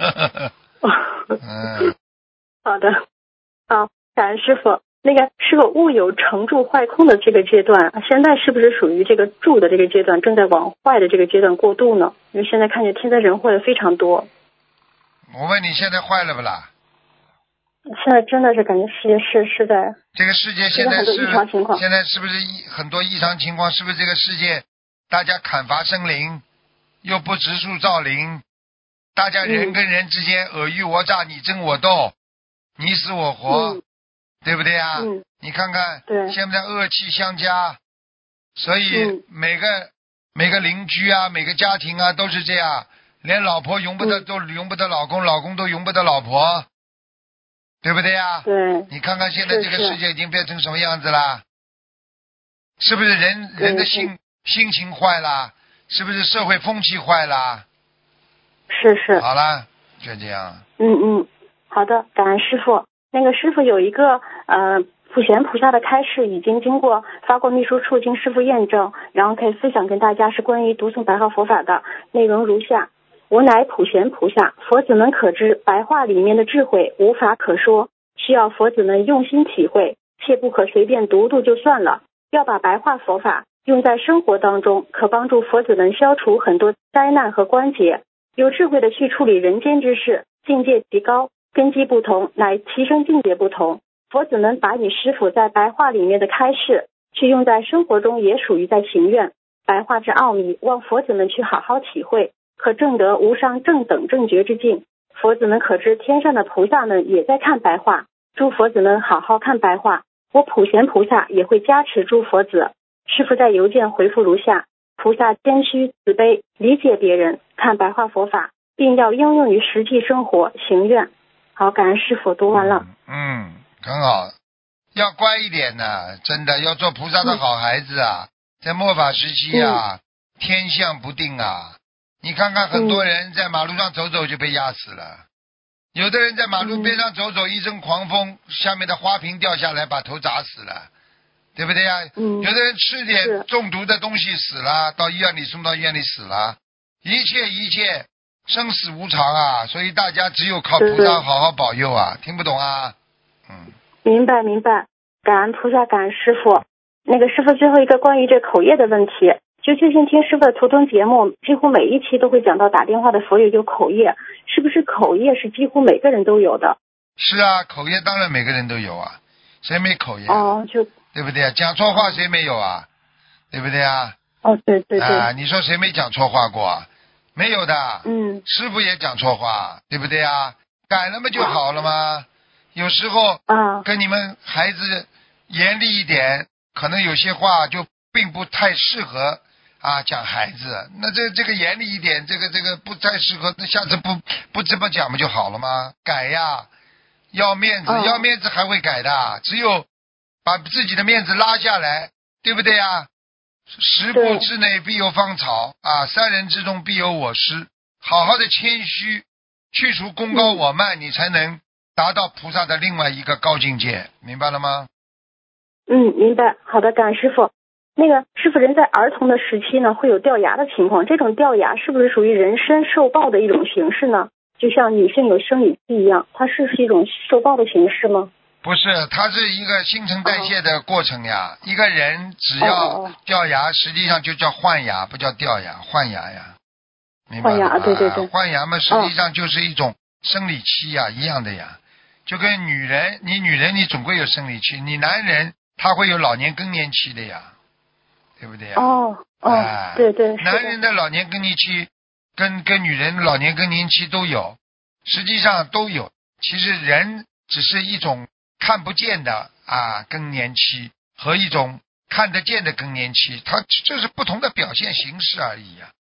嗯， 好的，好，感恩师父。那个师父，物有成住坏空的这个阶段，现在是不是属于这个住的这个阶段，正在往坏的这个阶段过渡呢？因为现在看见天灾人祸也非常多。 我问你，现在坏了不啦？ 现在真的是感觉世界是是在这个世界现在是异常情况， 现在是不是很多异常情况？是不是这个世界大家砍伐生灵，又不植树造林，大家人跟人之间尔虞我诈，你争我斗，你死我活， 嗯、 对不对啊？ 嗯、 你看看， 对， 现在恶气相加，所以每个、嗯、每个邻居啊，每个家庭啊都是这样，连老婆容不得、嗯、都容不得老公，老公都容不得老婆。对不对呀？ 对， 你看看现在这个世界已经变成什么样子了？是, 是不是人人的心心情坏了？是不是社会风气坏了？ 是是。 好了，就这样。 嗯嗯，好的，感恩师父。那个师父有一个呃普贤菩萨的开示，已经经过发过秘书处经师父验证，然后可以分享跟大家，是关于读诵白话佛法的内容如下。我乃普贤菩萨，佛子们可知白话里面的智慧无法可说，需要佛子们用心体会，切不可随便读读就算了，要把白话佛法用在生活当中，可帮助佛子们消除很多灾难和关节，有智慧的去处理人间之事，境界提高，根基不同，乃提升境界不同。佛子们把你师父在白话里面的开示去用在生活中，也属于在行愿。白话之奥秘，望佛子们去好好体会，可证得无上正等正觉之境。佛子们可知天上的菩萨们也在看白话，诸佛子们好好看白话，我普贤菩萨也会加持诸佛子。师父在邮件回复如下：菩萨谦虚慈悲，理解别人，看白话佛法，并要应用于实际生活行愿。好，感恩师父，读完了。 嗯，很好，要乖一点呢、啊，真的要做菩萨的好孩子啊。嗯、在末法时期啊、嗯，天象不定啊。你看看很多人在马路上走走就被压死了、嗯、有的人在马路边上走走，一阵狂风，下面的花瓶掉下来把头砸死了，对不对呀、 嗯、 有的人吃点中毒的东西死了，到医院里送到医院里死了，一切一切生死无常啊，所以大家只有靠菩萨好好保佑啊。听不懂啊？嗯， 明白明白，感恩菩萨，感恩师父。那个师父，最后一个关于这口业的问题，就最近听师父的图腾节目，几乎每一期都会讲到打电话的佛友有口业，是不是口业是几乎每个人都有的？ 是啊，口业当然每个人都有啊，谁没口业、啊？ 哦，就对不对啊？讲错话谁没有啊？对不对啊？ 哦，对对对。 啊，你说谁没讲错话过啊？没有的。 嗯。 师父也讲错话，对不对啊？改了嘛就好了嘛。有时候啊， 跟你们孩子严厉一点，可能有些话就并不太适合啊讲孩子。那这这个严厉一点，这个这个不太适合，那下次不不这么讲不就好了吗？改呀，要面子， 哦、 要面子还会改的，只有把自己的面子拉下来，对不对呀？十步之内必有芳草啊，三人之中必有我师。好好的谦虚，去除功高我慢、嗯、你才能达到菩萨的另外一个高境界，明白了吗？ 嗯，明白。好的，感恩师父。那个师父，人在儿童的时期呢，会有掉牙的情况，这种掉牙是不是属于人身受报的一种形式呢？就像女性有生理期一样，它是是一种受报的形式吗？ 不是，它是一个新陈代谢的过程呀。哦、一个人只要掉牙，哦、实际上就叫换牙，不叫掉牙，换牙呀。明白了吗？ 换牙，对对对。 换牙嘛，实际上就是一种生理期呀，哦、一样的呀。就跟女人，你女人你总归有生理期，你男人他会有老年更年期的呀，对不对呀？ 哦哦， 哎、 对对。 男人的老年更年期跟跟女人老年更年期都有，实际上都有。其实人只是一种看不见的啊更年期和一种看得见的更年期，它就是不同的表现形式而已呀、啊，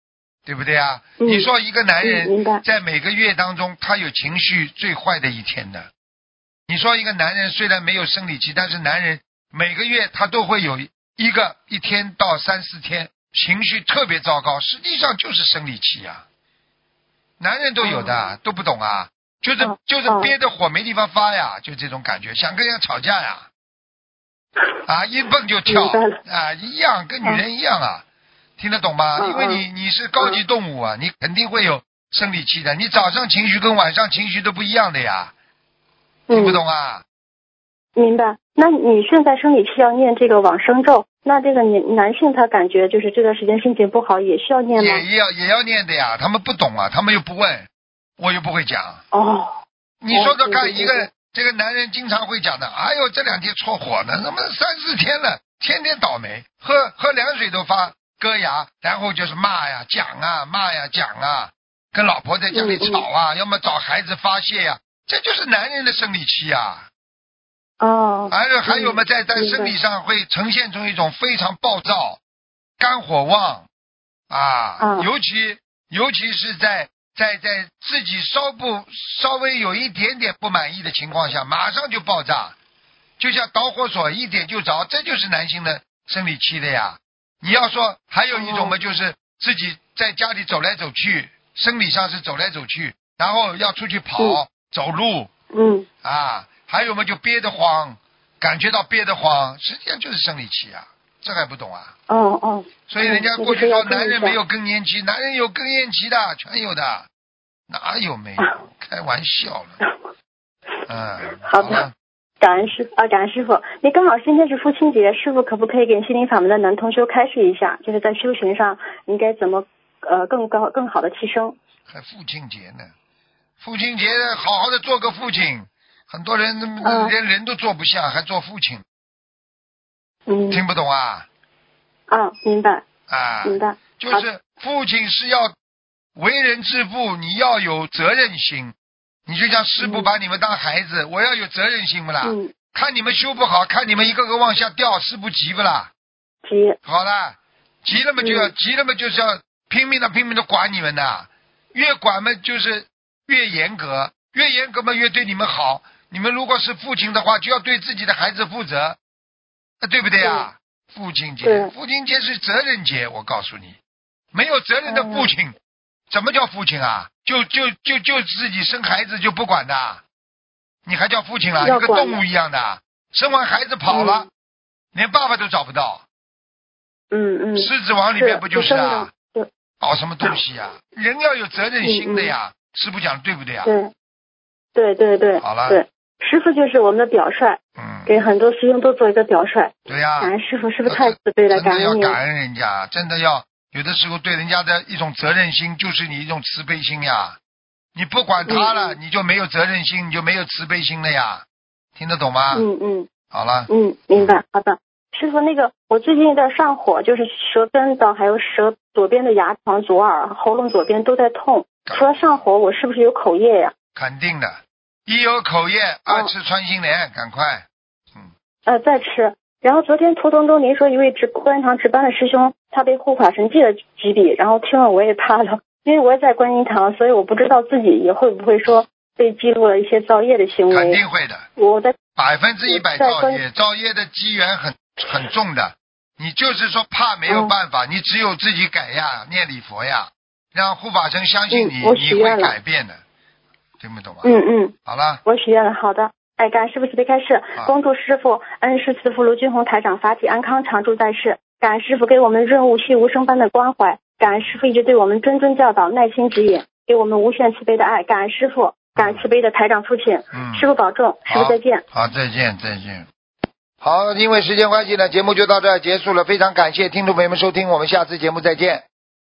对不对啊？ 嗯、 你说一个男人嗯、 在每个月当中，他有情绪最坏的一天的。你说一个男人虽然没有生理期，但是男人每个月他都会有一个一天到三四天情绪特别糟糕，实际上就是生理期呀、啊。男人都有的，哦、都不懂啊，就是、哦、就是憋着火没地方发呀，就这种感觉，想跟人家吵架呀，啊，一蹦就跳啊，一样跟女人一样啊，哦、听得懂吗？哦、因为你你是高级动物啊，你肯定会有生理期的，你早上情绪跟晚上情绪都不一样的呀。听不懂啊？ 嗯、明白。那女性在生理期要念这个往生咒，那这个男男性他感觉就是这段时间心情不好，也需要念吗？ 也要也要念的呀，他们不懂啊，他们又不问，我又不会讲。 哦。 你说说看，一个这个男人经常会讲的，哎呦这两天戳火呢，那么三四天了，天天倒霉，喝喝凉水都发割牙，然后就是骂呀讲啊骂呀讲啊，跟老婆在家里吵啊，嗯嗯要么找孩子发泄呀。这就是男人的生理期啊！ 哦， 还还有嘛，在在生理上会呈现出一种非常暴躁、肝火旺啊， 哦、 尤其尤其是在在在自己稍不稍微有一点点不满意的情况下，马上就爆炸，就像导火索一点就着，这就是男性的生理期的呀。你要说还有一种嘛，就是自己在家里走来走去，生理上是走来走去，然后要出去跑。嗯走路， 嗯啊，还有嘛就憋得慌，感觉到憋得慌，实际上就是生理期啊，这还不懂啊？ 哦哦。 所以人家过去说男人没有更年期，男人有更年期的，全有的，哪有没有？啊、开玩笑了。嗯， 好的。好感恩师啊，感恩师傅。你刚好今天是父亲节，师傅可不可以给心灵法门的男同修开示一下，就是在修行上应该怎么呃更高更好的提升？ 还父亲节呢？父亲节好好的做个父亲，很多人连人都做不下，还做父亲。 嗯， 听不懂啊？ 啊，明白。 啊， 明白。 就是父亲是要为人之父，你要有责任心。你就像师父把你们当孩子，嗯、我要有责任心不啦？ 嗯。 看你们修不好，看你们一个个往下掉，师父急不啦？ 急。 好了，急了嘛就要、嗯、急了嘛就是要拼命的拼命的管你们的，越管嘛就是越严格，越严格嘛越对你们好。你们如果是父亲的话，就要对自己的孩子负责，对不对啊？父亲节，父亲节是责任节，我告诉你，没有责任的父亲，嗯、怎么叫父亲啊？就就就就自己生孩子就不管的，你还叫父亲了？一个动物一样的，生完孩子跑了，嗯、连爸爸都找不到。 嗯嗯。 狮子王里面不就是啊？搞什么东西啊？人要有责任心的呀。嗯嗯师父讲的对不对啊？ 对，对对对。 好了。 对，师父就是我们的表率。 嗯。 给很多师兄都做一个表率。 对呀、啊。 感恩师父，师父太慈悲了，感恩您。 真的要感恩人家，真的要有的时候对人家的一种责任心，就是你一种慈悲心呀。你不管他了，嗯、你就没有责任心，你就没有慈悲心了呀。听得懂吗？ 嗯嗯。 好了。 嗯，明白。好的。师傅，那个我最近有点上火，就是舌根的还有舌左边的牙床、左耳、喉咙左边都在痛。除了上火，我是不是有口业呀？ 肯定的，一有口业，二吃穿心莲，赶快。嗯。 呃，再吃。然后昨天图腾中您说一位值观音堂值班的师兄，他被护法神记了几笔，然后听了我也怕了，因为我也在观音堂，所以我不知道自己也会不会说被记录了一些造业的行为。 肯定会的。 我在百分之一百造业，造业的机缘很很重的。你就是说怕没有办法，嗯、你只有自己改呀，念礼佛呀。让护法神相信你， 嗯、 你会改变的，听不懂吗？ 嗯嗯， 好了， 我许愿了，好的。哎，感恩师父慈悲开示，恭祝师父恩师慈父卢军宏台长法体安康，常驻在世。感恩师父给我们润物细无声般的关怀，感恩师父一直对我们谆谆教导，耐心指引，给我们无限慈悲的爱。感恩师父，感恩慈悲的台长父亲。 嗯， 师父保重，师父再见。 好，再见，再见。好，因为时间关系呢，节目就到这儿结束了。非常感谢听众朋友们收听，我们下次节目再见。